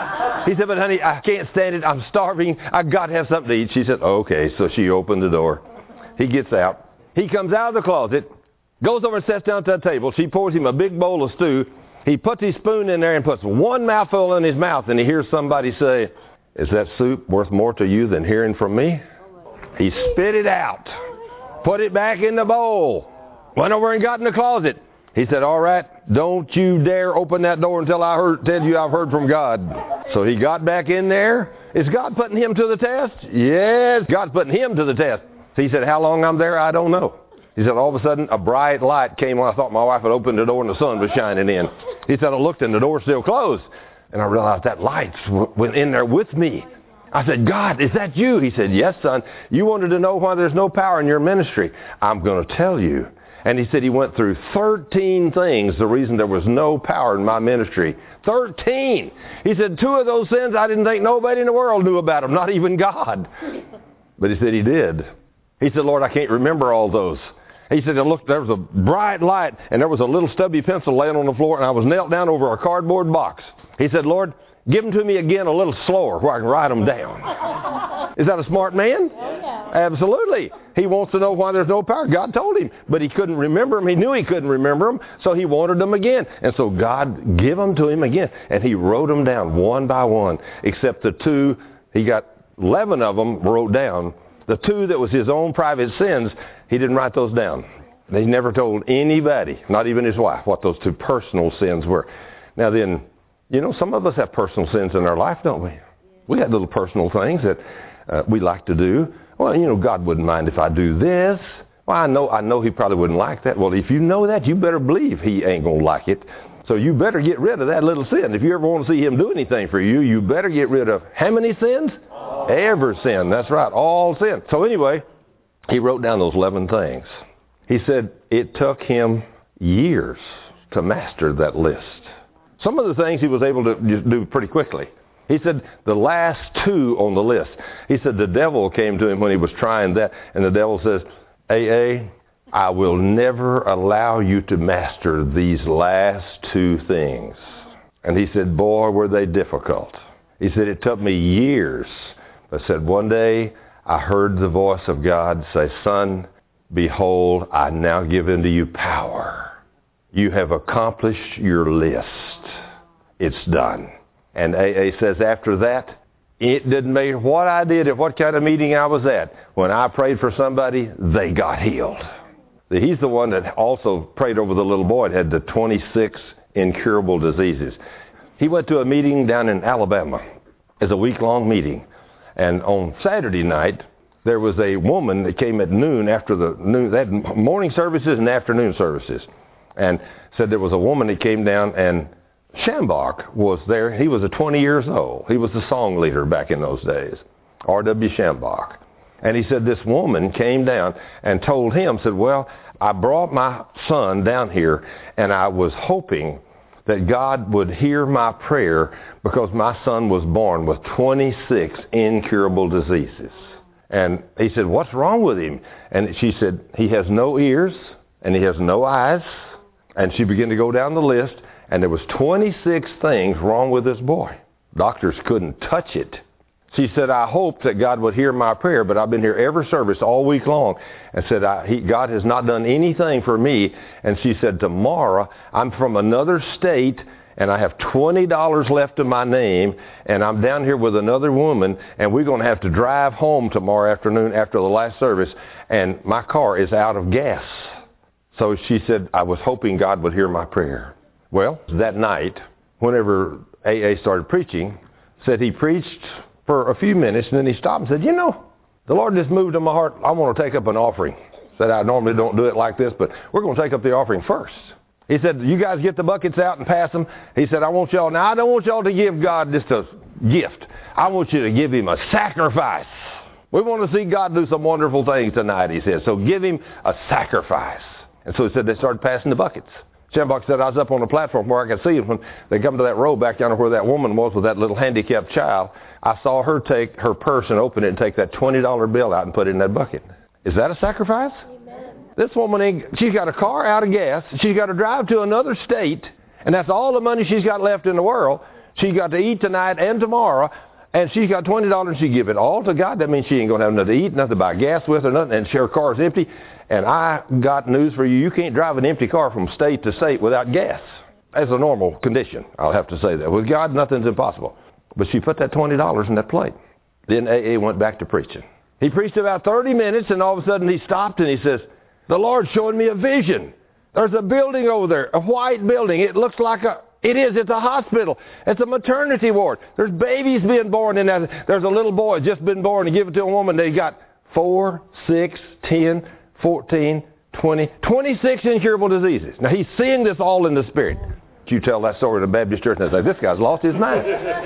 He said, but honey, I can't stand it. I'm starving. I got to have something to eat. She said, okay. So she opened the door. He gets out. He comes out of the closet, goes over and sits down at the table. She pours him a big bowl of stew. He puts his spoon in there and puts one mouthful in his mouth, and he hears somebody say, is that soup worth more to you than hearing from me? He spit it out, put it back in the bowl, went over and got in the closet. He said, all right, don't you dare open that door until I heard, tell you I've heard from God. So he got back in there. Is God putting him to the test? Yes, God's putting him to the test. So he said, how long I'm there, I don't know. He said, all of a sudden, a bright light came on. I thought my wife had opened the door and the sun was shining in. He said, I looked and the door was still closed. And I realized that light went in there with me. I said, God, is that you? He said, yes, son. You wanted to know why there's no power in your ministry. I'm going to tell you. And he said he went through thirteen things, the reason there was no power in my ministry. thirteen. He said, two of those sins, I didn't think nobody in the world knew about them, not even God. But he said he did. He said, Lord, I can't remember all those. He said, look, there was a bright light, and there was a little stubby pencil laying on the floor, and I was knelt down over a cardboard box. He said, Lord, give them to me again a little slower where I can write them down. Is that a smart man? Yeah. Absolutely. He wants to know why there's no power. God told him, but he couldn't remember them. He knew he couldn't remember them, so he wanted them again. And so God gave them to him again, and he wrote them down one by one, except the two, he got eleven of them wrote down. The two that was his own private sins, he didn't write those down. He never told anybody, not even his wife, what those two personal sins were. Now then, you know, some of us have personal sins in our life, don't we? We have little personal things that uh, we like to do. Well, you know, God wouldn't mind if I do this. Well, I know, I know he probably wouldn't like that. Well, if you know that, you better believe he ain't going to like it. So you better get rid of that little sin. If you ever want to see him do anything for you, you better get rid of how many sins? Every sin. That's right. All sin. So anyway, he wrote down those eleven things. He said it took him years to master that list. Some of the things he was able to do pretty quickly. He said the last two on the list. He said the devil came to him when he was trying that, and the devil says, A A, I will never allow you to master these last two things. And he said, boy, were they difficult. He said, it took me years. But said, one day I heard the voice of God say, son, behold, I now give unto you power. You have accomplished your list. It's done. And A A says after that, it didn't matter what I did or what kind of meeting I was at. When I prayed for somebody, they got healed. He's the one that also prayed over the little boy that had the twenty-six incurable diseases. He went to a meeting down in Alabama. It's a week-long meeting. And on Saturday night, there was a woman that came at noon after the noon. They had morning services and afternoon services. And said there was a woman that came down, and Schambach was there. He was a twenty years old. He was the song leader back in those days, R W Schambach. And he said this woman came down and told him, said, well, I brought my son down here, and I was hoping that God would hear my prayer because my son was born with twenty-six incurable diseases. And he said, what's wrong with him? And she said, he has no ears, and he has no eyes. And she began to go down the list, and there was twenty-six things wrong with this boy. Doctors couldn't touch it. She said, I hoped that God would hear my prayer, but I've been here every service all week long. And said, I, he, God has not done anything for me. And she said, tomorrow, I'm from another state, and I have twenty dollars left in my name, and I'm down here with another woman, and we're going to have to drive home tomorrow afternoon after the last service, and my car is out of gas. So she said, I was hoping God would hear my prayer. Well, that night, whenever A A started preaching, said he preached for a few minutes, and then he stopped and said, you know, the Lord just moved in my heart. I want to take up an offering. Said, I normally don't do it like this, but we're going to take up the offering first. He said, you guys get the buckets out and pass them. He said, I want y'all, now I don't want y'all to give God just a gift. I want you to give him a sacrifice. We want to see God do some wonderful things tonight, he said. So give him a sacrifice. And so he said they started passing the buckets. Schambach said, I was up on the platform where I could see them when they come to that row back down where that woman was with that little handicapped child. I saw her take her purse and open it and take that twenty dollar bill out and put it in that bucket. Is that a sacrifice? Amen. This woman, ain't, she's got a car out of gas. She's got to drive to another state, and that's all the money she's got left in the world. She's got to eat tonight and tomorrow, and she's got twenty dollars. She give it all to God. That means she ain't going to have nothing to eat, nothing to buy gas with or nothing, and her car's empty. And I got news for you. You can't drive an empty car from state to state without gas. That's a normal condition. I'll have to say that. With God, nothing's impossible. But she put that twenty dollars in that plate. Then A A went back to preaching. He preached about thirty minutes, and all of a sudden he stopped and he says, the Lord's showing me a vision. There's a building over there, a white building. It looks like a, it is, it's a hospital. It's a maternity ward. There's babies being born in that. There's a little boy just been born and give it to a woman. They got four, six, ten, fourteen, twenty, twenty-six incurable diseases. Now he's seeing this all in the spirit. You tell that story to the Baptist church and they say, this guy's lost his mind.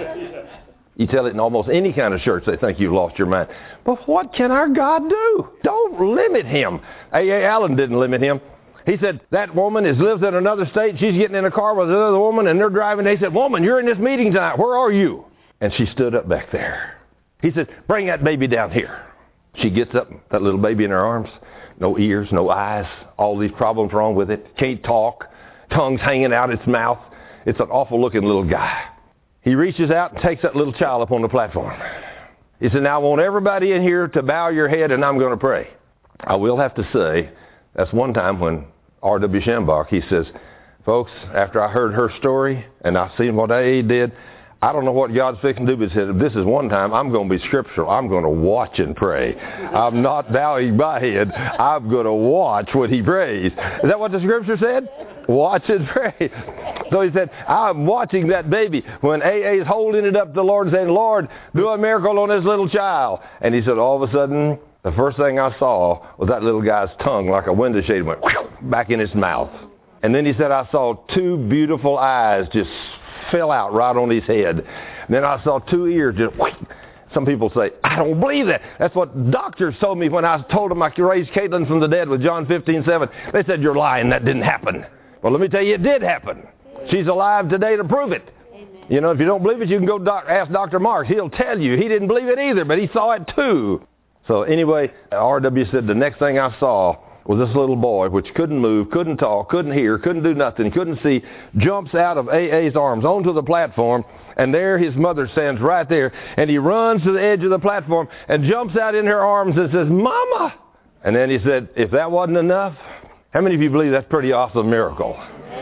You tell it in almost any kind of church, they think you've lost your mind. But what can our God do? Don't limit him. A A. Allen didn't limit him. He said, that woman is lives in another state. She's getting in a car with another woman, and they're driving. They said, woman, you're in this meeting tonight. Where are you? And she stood up back there. He said, bring that baby down here. She gets up, that little baby in her arms. No ears, no eyes. All these problems wrong with it. Can't talk. Tongue's hanging out its mouth. It's an awful-looking little guy. He reaches out and takes that little child up on the platform. He said, now I want everybody in here to bow your head, and I'm going to pray. I will have to say, that's one time when R W Schambach, he says, folks, after I heard her story and I seen what A A did, I don't know what God's fixing to do, but he said, if this is one time, I'm going to be scriptural. I'm going to watch and pray. I'm not bowing my head. I'm going to watch what he prays. Is that what the scripture said? Watch and pray. So he said, I'm watching that baby when A A is holding it up to the Lord and saying, Lord, do a miracle on this little child. And he said, all of a sudden, the first thing I saw was that little guy's tongue like a window shade went back in his mouth. And then he said, I saw two beautiful eyes just fell out right on his head. And then I saw two ears just, some people say, I don't believe that. That's what doctors told me when I told them I could raise Caitlin from the dead with John fifteen seven. They said, you're lying. That didn't happen. Well, let me tell you, it did happen. She's alive today to prove it. Amen. You know, if you don't believe it, you can go doc- ask Doctor Marks. He'll tell you. He didn't believe it either, but he saw it too. So anyway, R W said the next thing I saw was this little boy, which couldn't move, couldn't talk, couldn't hear, couldn't do nothing, couldn't see, jumps out of A A's arms onto the platform, and there his mother stands right there, and he runs to the edge of the platform and jumps out in her arms and says, Mama! And then he said, if that wasn't enough, how many of you believe that's a pretty awesome miracle?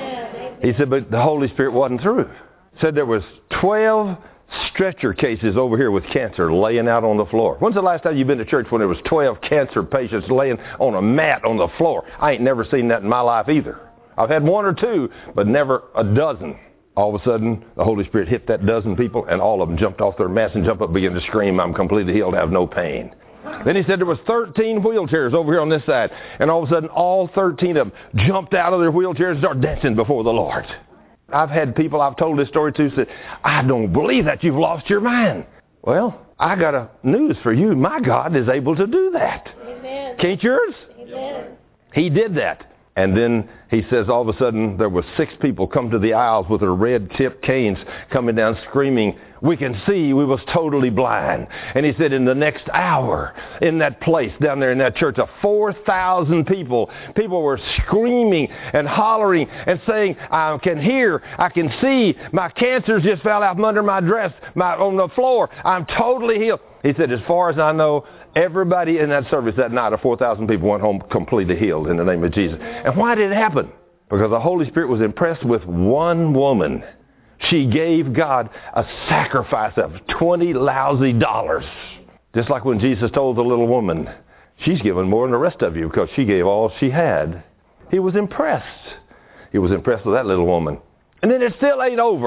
He said, but the Holy Spirit wasn't through. Said there was twelve stretcher cases over here with cancer laying out on the floor. When's the last time you've been to church when there was twelve cancer patients laying on a mat on the floor? I ain't never seen that in my life either. I've had one or two, but never a dozen. All of a sudden, the Holy Spirit hit that dozen people, and all of them jumped off their mats and jumped up and began to scream, I'm completely healed, I have no pain. Then he said there was thirteen wheelchairs over here on this side, and all of a sudden, all thirteen of them jumped out of their wheelchairs and started dancing before the Lord. I've had people I've told this story to say, I don't believe that. You've lost your mind. Well, I got a news for you. My God is able to do that. Amen. Can't yours? Amen. He did that. And then he says all of a sudden there were six people come to the aisles with their red-tipped canes coming down screaming, we can see, we was totally blind. And he said in the next hour in that place down there in that church of four thousand people, people were screaming and hollering and saying, I can hear, I can see, my cancers just fell out from under my dress, my, on the floor, I'm totally healed. He said, as far as I know, everybody in that service that night of four thousand people went home completely healed in the name of Jesus. And why did it happen? Because the Holy Spirit was impressed with one woman. She gave God a sacrifice of twenty lousy dollars. Just like when Jesus told the little woman, she's given more than the rest of you because she gave all she had. He was impressed. He was impressed with that little woman. And then it still ain't over.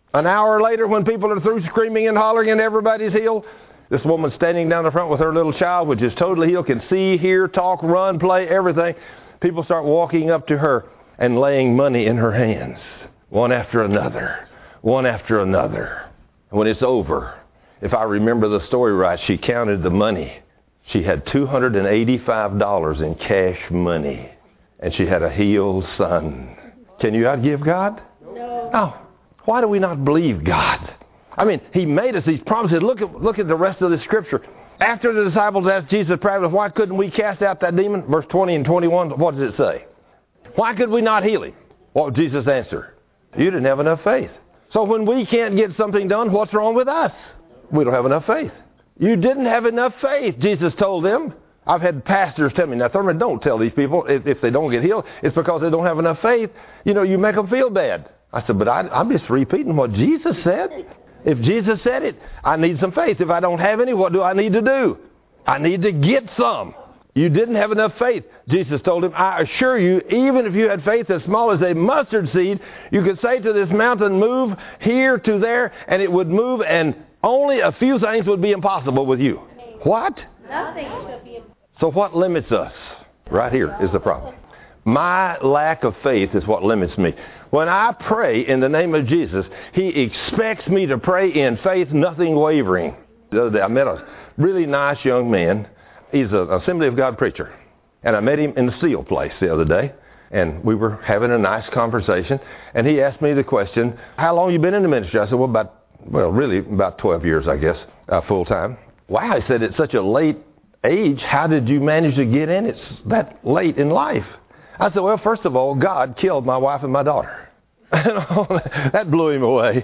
An hour later, when people are through screaming and hollering and everybody's healed, this woman standing down the front with her little child, which is totally healed, can see, hear, talk, run, play, everything. People start walking up to her and laying money in her hands, one after another, one after another. When it's over, if I remember the story right, she counted the money. She had two hundred eighty-five dollars in cash money, and she had a healed son. Can you outgive God? No. No. Why do we not believe God? I mean, He made us these promises. Look at, look at the rest of the Scripture. After the disciples asked Jesus privately, why couldn't we cast out that demon? Verse twenty and twenty-one, what does it say? Why could we not heal him? What did Jesus answer? You didn't have enough faith. So when we can't get something done, what's wrong with us? We don't have enough faith. You didn't have enough faith, Jesus told them. I've had pastors tell me, now Thurman, don't tell these people if, if they don't get healed, it's because they don't have enough faith. You know, you make them feel bad. I said, but I, I'm just repeating what Jesus said. If Jesus said it, I need some faith. If I don't have any, what do I need to do? I need to get some. You didn't have enough faith. Jesus told him, I assure you, even if you had faith as small as a mustard seed, you could say to this mountain, move here to there, and it would move, and only a few things would be impossible with you. What? Nothing should be impossible. So what limits us? Right here is the problem. My lack of faith is what limits me. When I pray in the name of Jesus, He expects me to pray in faith, nothing wavering. The other day I met a really nice young man. He's an Assembly of God preacher. And I met him in the Seal place the other day. And we were having a nice conversation. And he asked me the question, how long you been in the ministry? I said, well, about, well, really about twelve years, I guess, uh, full time. Wow, he said, at such a late age, how did you manage to get in it that late in life? I said, well, first of all, God killed my wife and my daughter. That blew him away.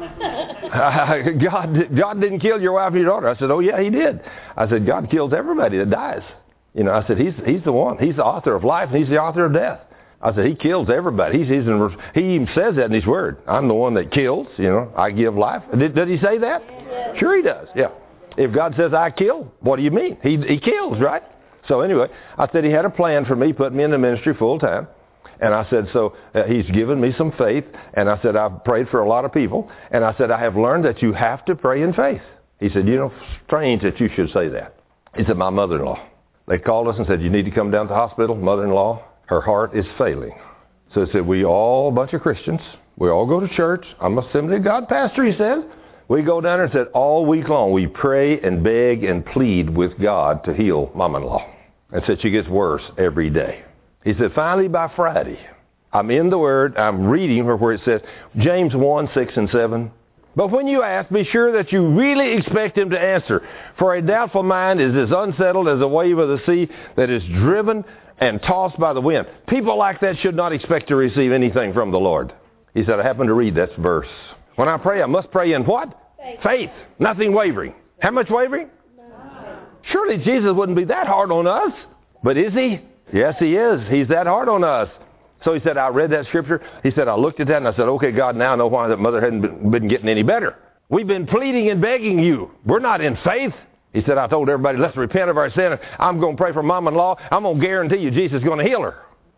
uh, God, God didn't kill your wife and your daughter. I said, oh, yeah, He did. I said, God kills everybody that dies. You know, I said, he's, he's the one. He's the author of life, and He's the author of death. I said, He kills everybody. He's, he's in, he even says that in His Word. I'm the one that kills, you know, I give life. Did, did He say that? Yeah. Sure He does, yeah. If God says I kill, what do you mean? He, he kills, right? So anyway, I said He had a plan for me, put me in the ministry full time. And I said, so uh, He's given me some faith. And I said, I've prayed for a lot of people. And I said, I have learned that you have to pray in faith. He said, you know, strange that you should say that. He said, my mother-in-law. They called us and said, you need to come down to the hospital. Mother-in-law, her heart is failing. So he said, we all a bunch of Christians. We all go to church. I'm an Assembly of God pastor, he said. We go down there and said, all week long, we pray and beg and plead with God to heal mom-in-law. And said she gets worse every day. He said, finally by Friday, I'm in the Word, I'm reading where it says, James one, six and seven. But when you ask, be sure that you really expect Him to answer. For a doubtful mind is as unsettled as a wave of the sea that is driven and tossed by the wind. People like that should not expect to receive anything from the Lord. He said, I happen to read that verse. When I pray, I must pray in what? Faith. Faith. Nothing wavering. How much wavering? No. Surely Jesus wouldn't be that hard on us. But is He? Yes, He is. He's that hard on us. So he said, I read that scripture. He said, I looked at that and I said, okay, God, now I know why that mother hadn't been getting any better. We've been pleading and begging you. We're not in faith. He said, I told everybody, let's repent of our sin. I'm going to pray for mom-in-law. I'm going to guarantee you Jesus is going to heal her.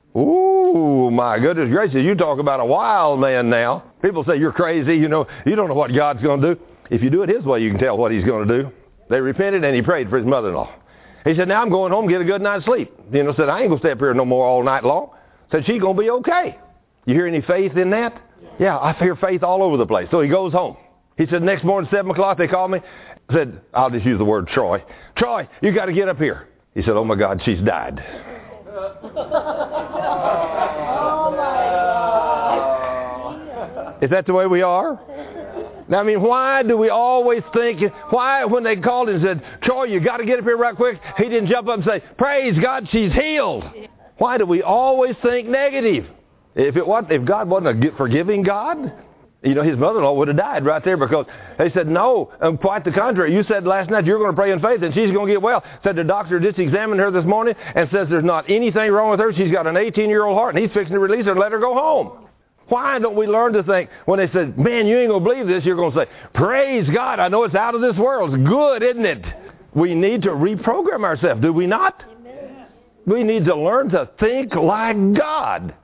Ooh, my goodness gracious. You talk about a wild man now. People say you're crazy. You know, you don't know what God's going to do. If you do it His way, you can tell what He's going to do. They repented and he prayed for his mother-in-law. He said, now I'm going home, get a good night's sleep. You know, said, I ain't going to stay up here no more all night long. Said, she's going to be okay. You hear any faith in that? Yeah, I hear faith all over the place. So he goes home. He said, next morning, seven o'clock, they called me. Said, I'll just use the word Troy. Troy, you got to get up here. He said, oh my God, she's died. Is that the way we are? Now, I mean, why do we always think, why when they called and said, Troy, you got to get up here right quick, he didn't jump up and say, praise God, she's healed. Why do we always think negative? If it wasn't, if God wasn't a forgiving God, you know, his mother-in-law would have died right there because they said, no, and quite the contrary. You said last night you're going to pray in faith and she's going to get well. Said the doctor just examined her this morning and says there's not anything wrong with her. She's got an eighteen-year-old heart and he's fixing to release her and let her go home. Why don't we learn to think, when they said, man, you ain't going to believe this, you're going to say, praise God, I know it's out of this world. It's good, isn't it? We need to reprogram ourselves, do we not? Amen. We need to learn to think like God.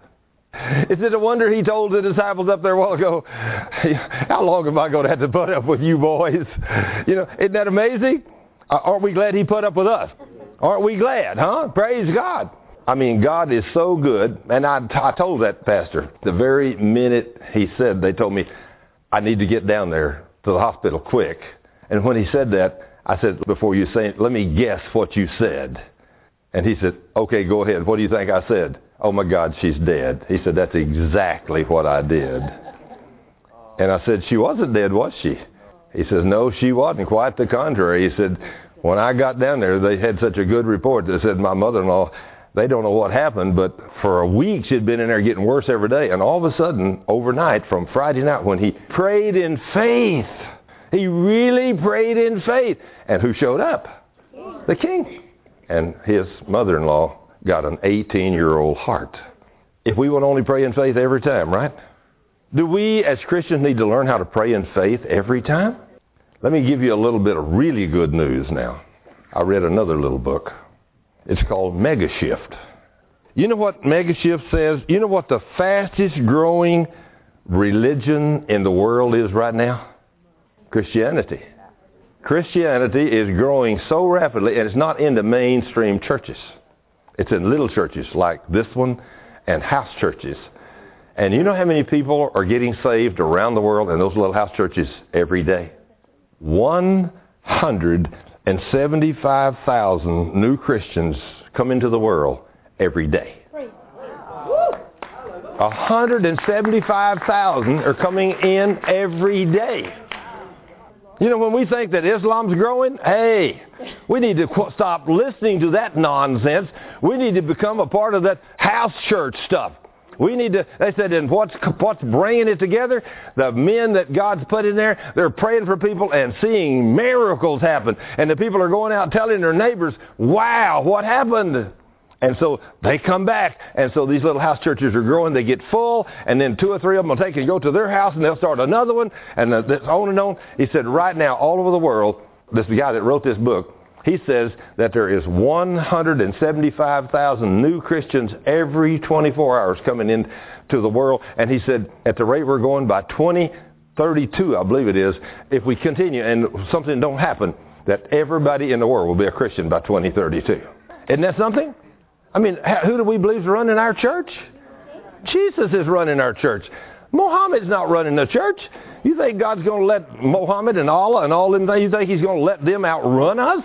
Is it a wonder he told the disciples up there a while ago, how long am I going to have to put up with you boys? You know, isn't that amazing? Aren't we glad he put up with us? Aren't we glad, huh? Praise God. I mean, God is so good. And I, I told that pastor, the very minute he said, they told me, I need to get down there to the hospital quick. And when he said that, I said, before you say it, let me guess what you said. And he said, okay, go ahead. What do you think I said? Oh, my God, she's dead. He said, that's exactly what I did. And I said, she wasn't dead, was she? He says, no, she wasn't. Quite the contrary. He said, when I got down there, they had such a good report. They said, my mother-in-law, they don't know what happened, but for a week she'd been in there getting worse every day. And all of a sudden, overnight, from Friday night, when he prayed in faith, he really prayed in faith. And who showed up? The king. And his mother-in-law got an eighteen-year-old heart. If we would only pray in faith every time, right? Do we as Christians need to learn how to pray in faith every time? Let me give you a little bit of really good news now. I read another little book. It's called Mega Shift. You know what Mega Shift says? You know what the fastest growing religion in the world is right now? Christianity. Christianity is growing so rapidly, and it's not in the mainstream churches. It's in little churches like this one and house churches. And you know how many people are getting saved around the world in those little house churches every day? one hundred seventy-five thousand new Christians come into the world every day. one hundred seventy-five thousand are coming in every day. You know, when we think that Islam's growing, hey, we need to qu- stop listening to that nonsense. We need to become a part of that house church stuff. We need to, they said, and what's, what's bringing it together? The men that God's put in there, they're praying for people and seeing miracles happen. And the people are going out telling their neighbors, wow, what happened? And so they come back. And so these little house churches are growing. They get full. And then two or three of them will take and go to their house and they'll start another one. And that's on and on. He said right now all over the world, this guy that wrote this book, he says that there is one hundred seventy-five thousand new Christians every twenty-four hours coming into the world. And he said at the rate we're going by twenty thirty-two, I believe it is, if we continue and something don't happen, that everybody in the world will be a Christian by twenty thirty-two. Isn't that something? I mean, who do we believe is running our church? Jesus is running our church. Mohammed's not running the church. You think God's going to let Mohammed and Allah and all them things, you think he's going to let them outrun us?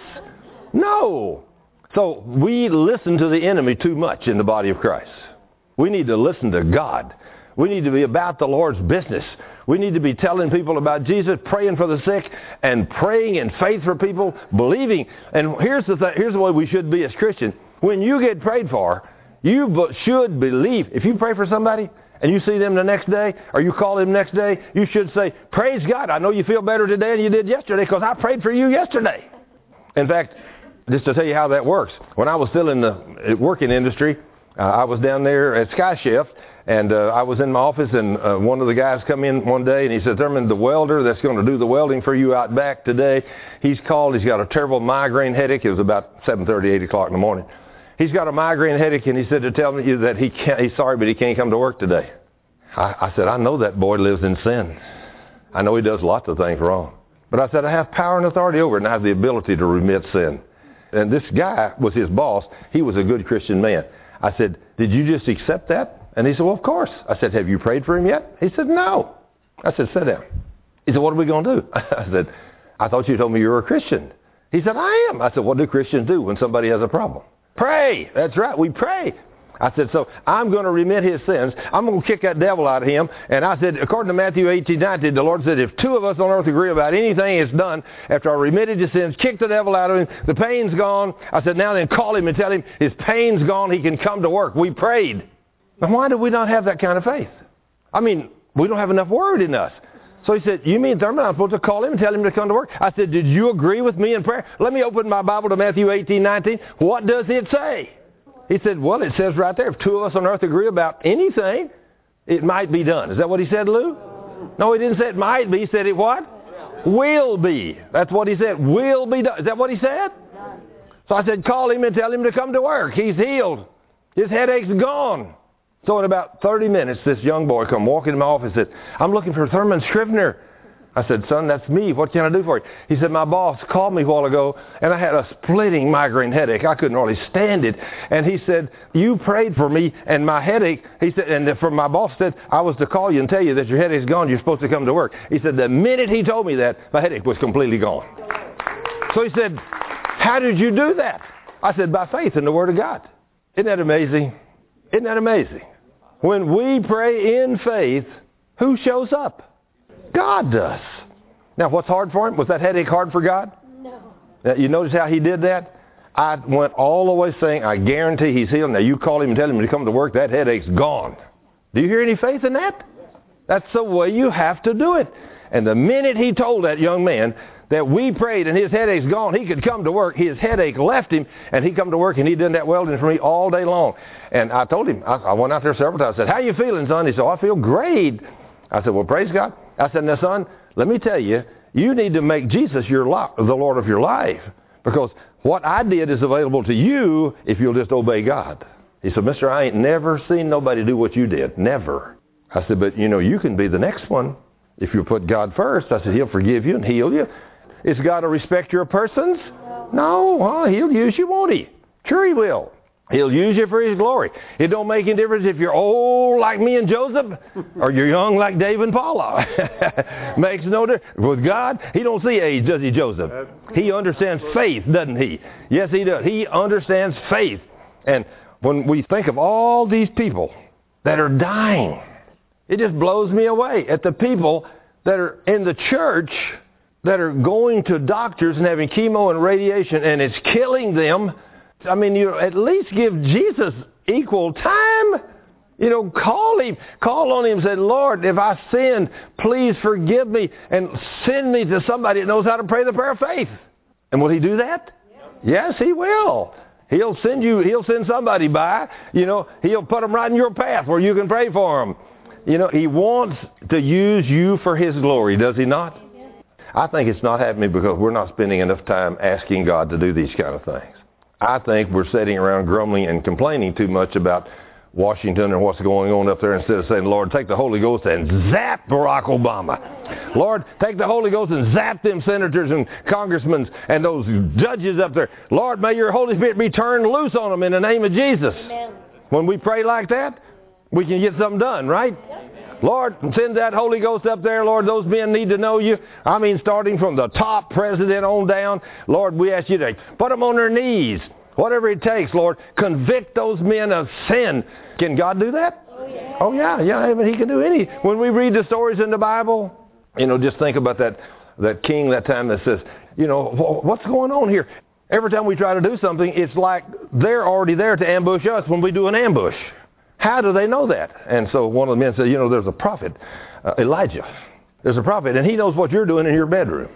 No. So we listen to the enemy too much in the body of Christ. We need to listen to God. We need to be about the Lord's business. We need to be telling people about Jesus, praying for the sick, and praying in faith for people, believing. And here's the th- here's the way we should be as Christians. When you get prayed for, you b- should believe. If you pray for somebody and you see them the next day, or you call them next day, you should say, praise God, I know you feel better today than you did yesterday because I prayed for you yesterday. In fact, just to tell you how that works, when I was still in the working industry, uh, I was down there at Sky Chef, and uh, I was in my office, and uh, one of the guys come in one day, and he said, Thurman, the welder that's going to do the welding for you out back today, he's called, he's got a terrible migraine headache. It was about seven thirty, eight o'clock in the morning. He's got a migraine headache, and he said to tell me that he can't, he's sorry, but he can't come to work today. I, I said, I know that boy lives in sin. I know he does lots of things wrong. But I said, I have power and authority over it, and I have the ability to remit sin. And this guy was his boss. He was a good Christian man. I said, did you just accept that? And he said, well, of course. I said, have you prayed for him yet? He said, no. I said, sit down. He said, what are we going to do? I said, I thought you told me you were a Christian. He said, I am. I said, what do Christians do when somebody has a problem? Pray. That's right. We pray. I said, so I'm going to remit his sins. I'm going to kick that devil out of him. And I said, according to Matthew eighteen nineteen, the Lord said, if two of us on earth agree about anything it's done, after I remitted his sins, kick the devil out of him, the pain's gone. I said, now then call him and tell him his pain's gone. He can come to work. We prayed. Now, why do we not have that kind of faith? I mean, we don't have enough word in us. So he said, you mean, Thurman, I'm supposed to call him and tell him to come to work? I said, did you agree with me in prayer? Let me open my Bible to Matthew eighteen nineteen. What does it say? He said, well, it says right there, if two of us on earth agree about anything, it might be done. Is that what he said, Lou? No, he didn't say it might be. He said it what? Will be. That's what he said. Will be done. Is that what he said? So I said, call him and tell him to come to work. He's healed. His headache's gone. So in about thirty minutes, this young boy come walking in my office and said, I'm looking for Thurman Scrivener. I said, son, that's me. What can I do for you? He said, my boss called me a while ago, and I had a splitting migraine headache. I couldn't hardly stand it. And he said, you prayed for me, and my headache, he said, and from my boss said, I was to call you and tell you that your headache's gone. You're supposed to come to work. He said, the minute he told me that, my headache was completely gone. So he said, how did you do that? I said, by faith in the Word of God. Isn't that amazing? Isn't that amazing? When we pray in faith, who shows up? God does. Now, what's hard for him? Was that headache hard for God? No. Now, you notice how he did that? I went all the way saying, I guarantee he's healed. Now, you call him and tell him to come to work, that headache's gone. Do you hear any faith in that? That's the way you have to do it. And the minute he told that young man that we prayed and his headache's gone, he could come to work, his headache left him, and he come to work, and he done that welding for me all day long. And I told him, I, I went out there several times. I said, how you feeling, son? He said, oh, I feel great. I said, well, praise God. I said, now, son, let me tell you, you need to make Jesus your li- the Lord of your life, because what I did is available to you if you'll just obey God. He said, mister, I ain't never seen nobody do what you did. Never. I said, but, you know, you can be the next one if you put God first. I said, he'll forgive you and heal you. Is God to respect your persons? No. Well, he'll use you, won't he? Sure he will. He'll use you for his glory. It don't make any difference if you're old like me and Joseph or you're young like Dave and Paula. Makes no difference. With God, he don't see age, does he, Joseph? He understands faith, doesn't he? Yes, he does. He understands faith. And when we think of all these people that are dying, it just blows me away at the people that are in the church that are going to doctors and having chemo and radiation, and it's killing them. I mean, you at least give Jesus equal time. You know, call him. Call on him and say, Lord, if I sinned, please forgive me and send me to somebody that knows how to pray the prayer of faith. And will he do that? Yep. Yes, he will. He'll send you, he'll send somebody by. You know, he'll put them right in your path where you can pray for them. You know, he wants to use you for his glory, does he not? I think it's not happening because we're not spending enough time asking God to do these kind of things. I think we're sitting around grumbling and complaining too much about Washington and what's going on up there instead of saying, Lord, take the Holy Ghost and zap Barack Obama. Lord, take the Holy Ghost and zap them senators and congressmen and those judges up there. Lord, may your Holy Spirit be turned loose on them in the name of Jesus. Amen. When we pray like that, we can get something done, right? Yep. Lord, send that Holy Ghost up there. Lord, those men need to know you. I mean, starting from the top president on down. Lord, we ask you to put them on their knees. Whatever it takes, Lord, convict those men of sin. Can God do that? Oh, yeah. Oh, yeah, yeah. I mean, he can do any. When we read the stories in the Bible, you know, just think about that, that king that time that says, you know, what's going on here? Every time we try to do something, it's like they're already there to ambush us when we do an ambush. How do they know that? And so one of the men said, you know, there's a prophet, uh, Elijah. There's a prophet, and he knows what you're doing in your bedroom.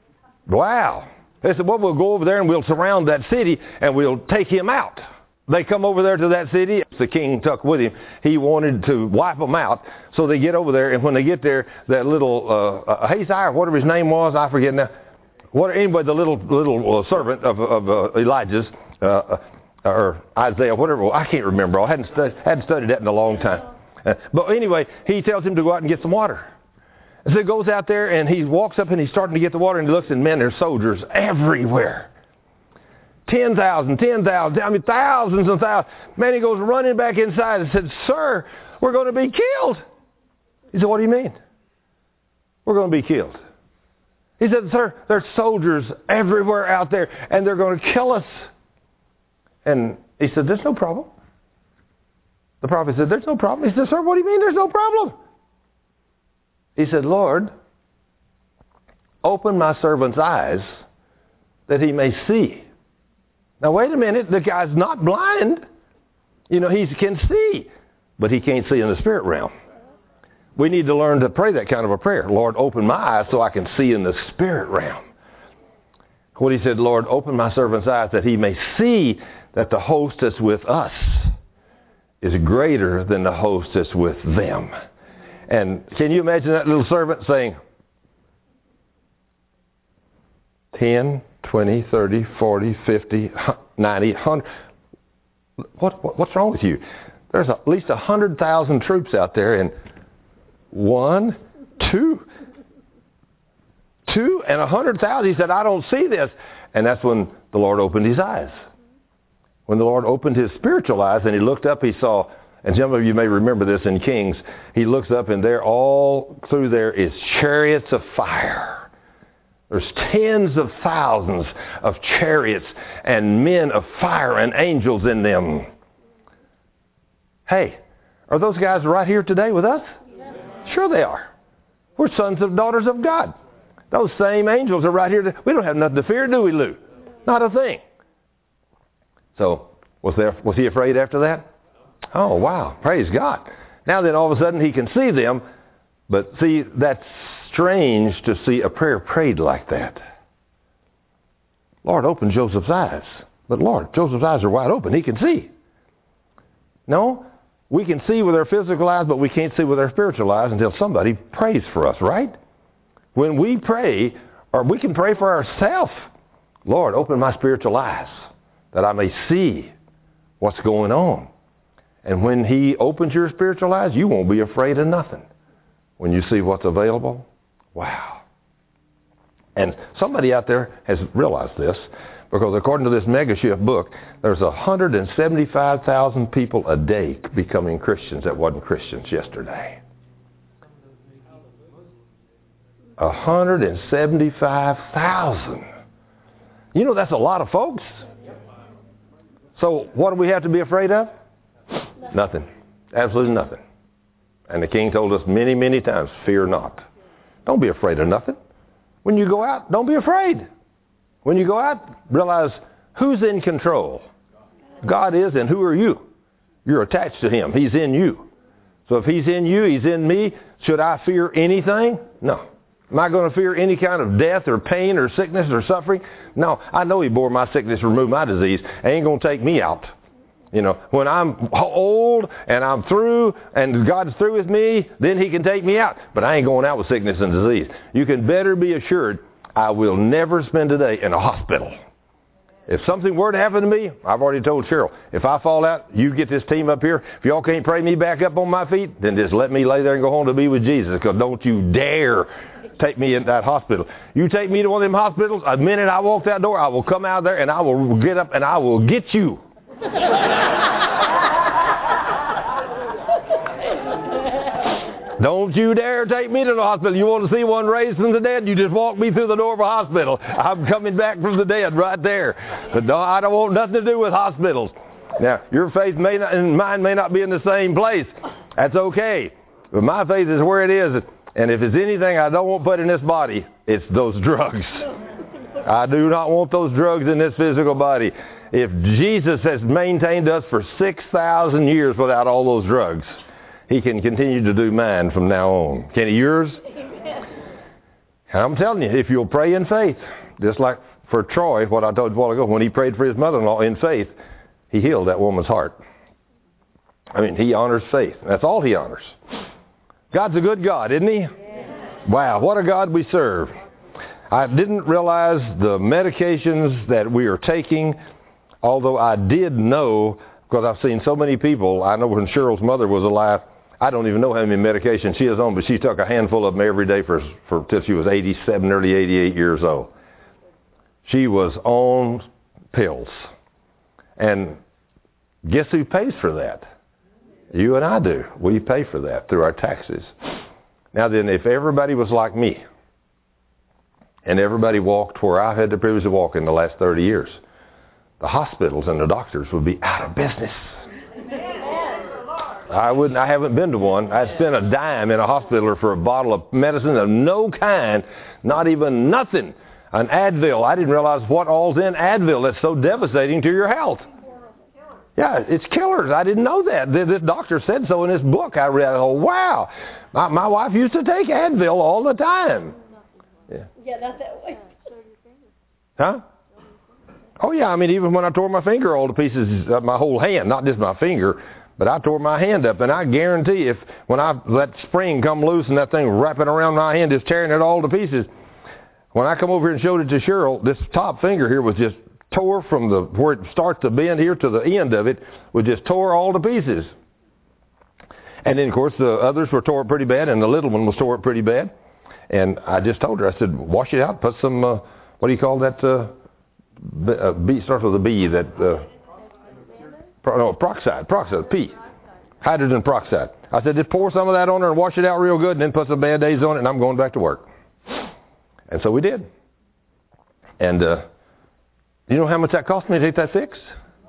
Wow. They said, well, we'll go over there and we'll surround that city and we'll take him out. They come over there to that city. The king took with him. He wanted to wipe them out. So they get over there, and when they get there, that little uh, Ahazai, or whatever his name was, I forget now. What, anyway, the little little uh, servant of, of uh, Elijah's, uh, or Isaiah, whatever, I can't remember. I hadn't, stu- hadn't studied that in a long time. Uh, but anyway, he tells him to go out and get some water. So he goes out there, and he walks up, and he's starting to get the water, and he looks, and man, there's soldiers everywhere. ten thousand, ten thousand, I mean thousands and thousands. Man, he goes running back inside and said, sir, we're going to be killed. He said, what do you mean? We're going to be killed. He said, sir, there's soldiers everywhere out there, and they're going to kill us. And he said, there's no problem. The prophet said, there's no problem. He said, sir, what do you mean there's no problem? He said, Lord, open my servant's eyes that he may see. Now, wait a minute. The guy's not blind. You know, he can see, but he can't see in the spirit realm. We need to learn to pray that kind of a prayer. Lord, open my eyes so I can see in the spirit realm. What he said, Lord, open my servant's eyes that he may see that the host that's with us is greater than the host that's with them. And can you imagine that little servant saying, ten, twenty, thirty, forty, fifty, ninety, one hundred. What, what, what's wrong with you? there's at least one hundred thousand troops out there, and one, two, two, and one hundred thousand. He said, I don't see this. And that's when the Lord opened his eyes. When the Lord opened his spiritual eyes and he looked up, he saw, and some of you may remember this in Kings, he looks up and there, all through there is chariots of fire. There's tens of thousands of chariots and men of fire and angels in them. Hey, are those guys right here today with us? Yeah. Sure they are. We're sons and daughters of God. Those same angels are right here. To, we don't have nothing to fear, do we, Lou? Not a thing. So, was there, was he afraid after that? Oh, wow. Praise God. Now then, all of a sudden, he can see them. But see, that's strange to see a prayer prayed like that. Lord, open Joseph's eyes. But Lord, Joseph's eyes are wide open. He can see. No, we can see with our physical eyes, but we can't see with our spiritual eyes until somebody prays for us, right? When we pray, or we can pray for ourselves. Lord, open my spiritual eyes that I may see what's going on. And when he opens your spiritual eyes, you won't be afraid of nothing. When you see what's available, wow. And somebody out there has realized this, because according to this Mega Shift book, there's one hundred seventy-five thousand people a day becoming Christians that wasn't Christians yesterday. one hundred seventy-five thousand. You know, that's a lot of folks. So what do we have to be afraid of? Nothing. Absolutely nothing. And the king told us many, many times, fear not. Don't be afraid of nothing. When you go out, don't be afraid. When you go out, realize who's in control. God is, and who are you? You're attached to him. He's in you. So if he's in you, he's in me. Should I fear anything? No. Am I going to fear any kind of death or pain or sickness or suffering? No. I know he bore my sickness, removed my disease. It ain't going to take me out. You know, when I'm old and I'm through and God's through with me, then he can take me out. But I ain't going out with sickness and disease. You can better be assured I will never spend a day in a hospital. If something were to happen to me, I've already told Cheryl, if I fall out, you get this team up here. If y'all can't pray me back up on my feet, then just let me lay there and go home to be with Jesus. Because don't you dare take me in that hospital. You take me to one of them hospitals, a minute I walk that door, I will come out there and I will get up and I will get you. Don't you dare take me to the hospital. You want to see one raised from the dead? You just walk me through the door of a hospital. I'm coming back from the dead right there. But no, I don't want nothing to do with hospitals. Now, your faith may not, and mine may not be in the same place. That's okay. But my faith is where it is. And if it's anything I don't want put in this body, it's those drugs. I do not want those drugs in this physical body. If Jesus has maintained us for six thousand years without all those drugs, he can continue to do mine from now on. Can he yours? And I'm telling you, if you'll pray in faith, just like for Troy, what I told you a while ago, when he prayed for his mother-in-law in faith, he healed that woman's heart. I mean, he honors faith. That's all he honors. God's a good God, isn't he? Yeah. Wow, what a God we serve. I didn't realize the medications that we are taking, although I did know, because I've seen so many people. I know when Cheryl's mother was alive, I don't even know how many medications she is on, but she took a handful of them every day for, for till she was eighty-seven, early eighty-eight years old. She was on pills. And guess who pays for that? You and I do. We pay for that through our taxes. Now then, if everybody was like me, and everybody walked where I've had the privilege of walking the last thirty years, the hospitals and the doctors would be out of business. I wouldn't. I haven't been to one. I'd spent a dime in a hospital for a bottle of medicine of no kind, not even nothing. An Advil. I didn't realize what all's in Advil. That's so devastating to your health. Yeah, it's killers. I didn't know that. This doctor said so in this book I read. Oh, wow. My, my wife used to take Advil all the time. Yeah. Yeah, not that way. Huh? Oh, yeah. I mean, even when I tore my finger all to pieces, uh, my whole hand, not just my finger, but I tore my hand up. And I guarantee if when I that spring come loose and that thing wrapping around my hand is tearing it all to pieces, when I come over here and showed it to Cheryl, this top finger here was just tore from the where it starts to bend here to the end of it, was just tore all to pieces. And then, of course, the others were tore up pretty bad, and the little one was tore up pretty bad. And I just told her, I said, wash it out, put some, uh, what do you call that? Uh, b, uh, B starts with a B, that, uh, pro, no, peroxide, peroxide, P, hydrogen peroxide. I said, just pour some of that on her and wash it out real good, and then put some Band-Aids on it, and I'm going back to work. And so we did. And uh, you know how much that cost me to get that fixed?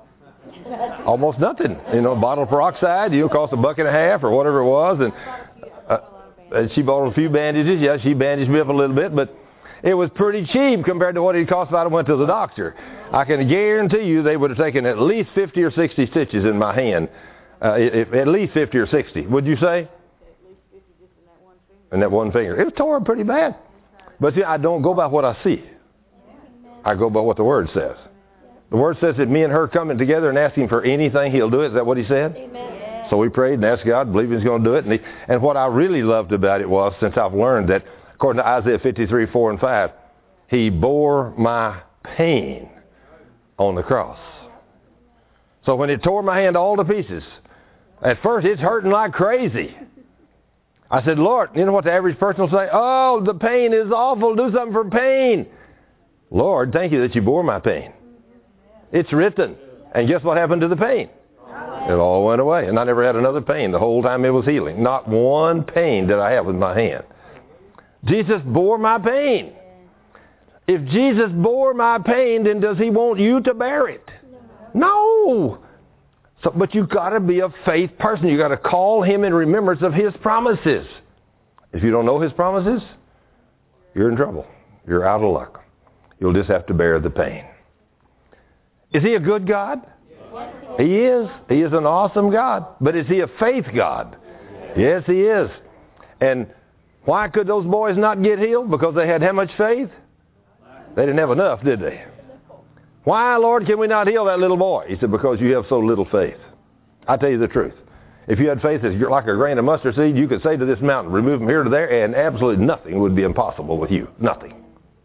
Almost nothing. You know, a bottle of peroxide, you know, cost a buck and a half or whatever it was. And, uh, and she bought a few bandages. Yeah, she bandaged me up a little bit, but it was pretty cheap compared to what it cost if I went to the doctor. I can guarantee you they would have taken at least fifty or sixty stitches in my hand. Uh, if, at least fifty or sixty. Would you say? At least fifty just in that one finger. In that one finger. It was torn pretty bad. But see, I don't go by what I see. I go by what the Word says. The Word says that me and her coming together and asking for anything, He'll do it. Is that what He said? Amen. So we prayed and asked God, believing He's going to do it. And, he, and what I really loved about it was, since I've learned that, according to Isaiah fifty-three, four and five, He bore my pain on the cross. So when it tore my hand all to pieces, at first it's hurting like crazy. I said, Lord, you know what the average person will say? Oh, the pain is awful. Do something for pain. Lord, thank you that you bore my pain. It's written. And guess what happened to the pain? It all went away. And I never had another pain the whole time it was healing. Not one pain did I have with my hand. Jesus bore my pain. If Jesus bore my pain, then does He want you to bear it? No. So, but you've got to be a faith person. You've got to call Him in remembrance of His promises. If you don't know His promises, you're in trouble. You're out of luck. You'll just have to bear the pain. Is He a good God? He is. He is an awesome God. But is He a faith God? Yes, He is. And why could those boys not get healed? Because they had how much faith? They didn't have enough, did they? Why, Lord, can we not heal that little boy? He said, because you have so little faith. I tell you the truth. If you had faith that's like a grain of mustard seed, you could say to this mountain, remove from here to there, and absolutely nothing would be impossible with you. Nothing.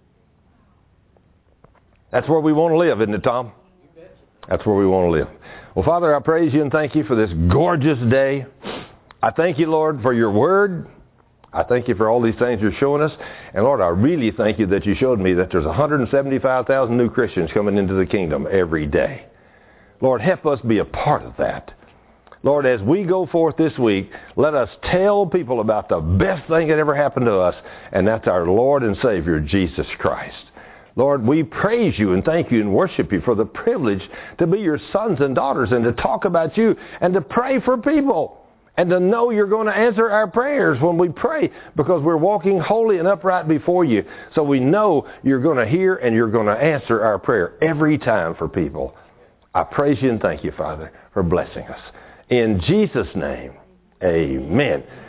That's where we want to live, isn't it, Tom? That's where we want to live. Well, Father, I praise You and thank You for this gorgeous day. I thank You, Lord, for Your Word. I thank You for all these things You're showing us. And Lord, I really thank You that You showed me that there's one hundred seventy-five thousand new Christians coming into the kingdom every day. Lord, help us be a part of that. Lord, as we go forth this week, let us tell people about the best thing that ever happened to us, and that's our Lord and Savior, Jesus Christ. Lord, we praise You and thank You and worship You for the privilege to be Your sons and daughters and to talk about You and to pray for people. And to know You're going to answer our prayers when we pray, because we're walking holy and upright before You. So we know You're going to hear and You're going to answer our prayer every time for people. I praise You and thank You, Father, for blessing us. In Jesus' name, amen.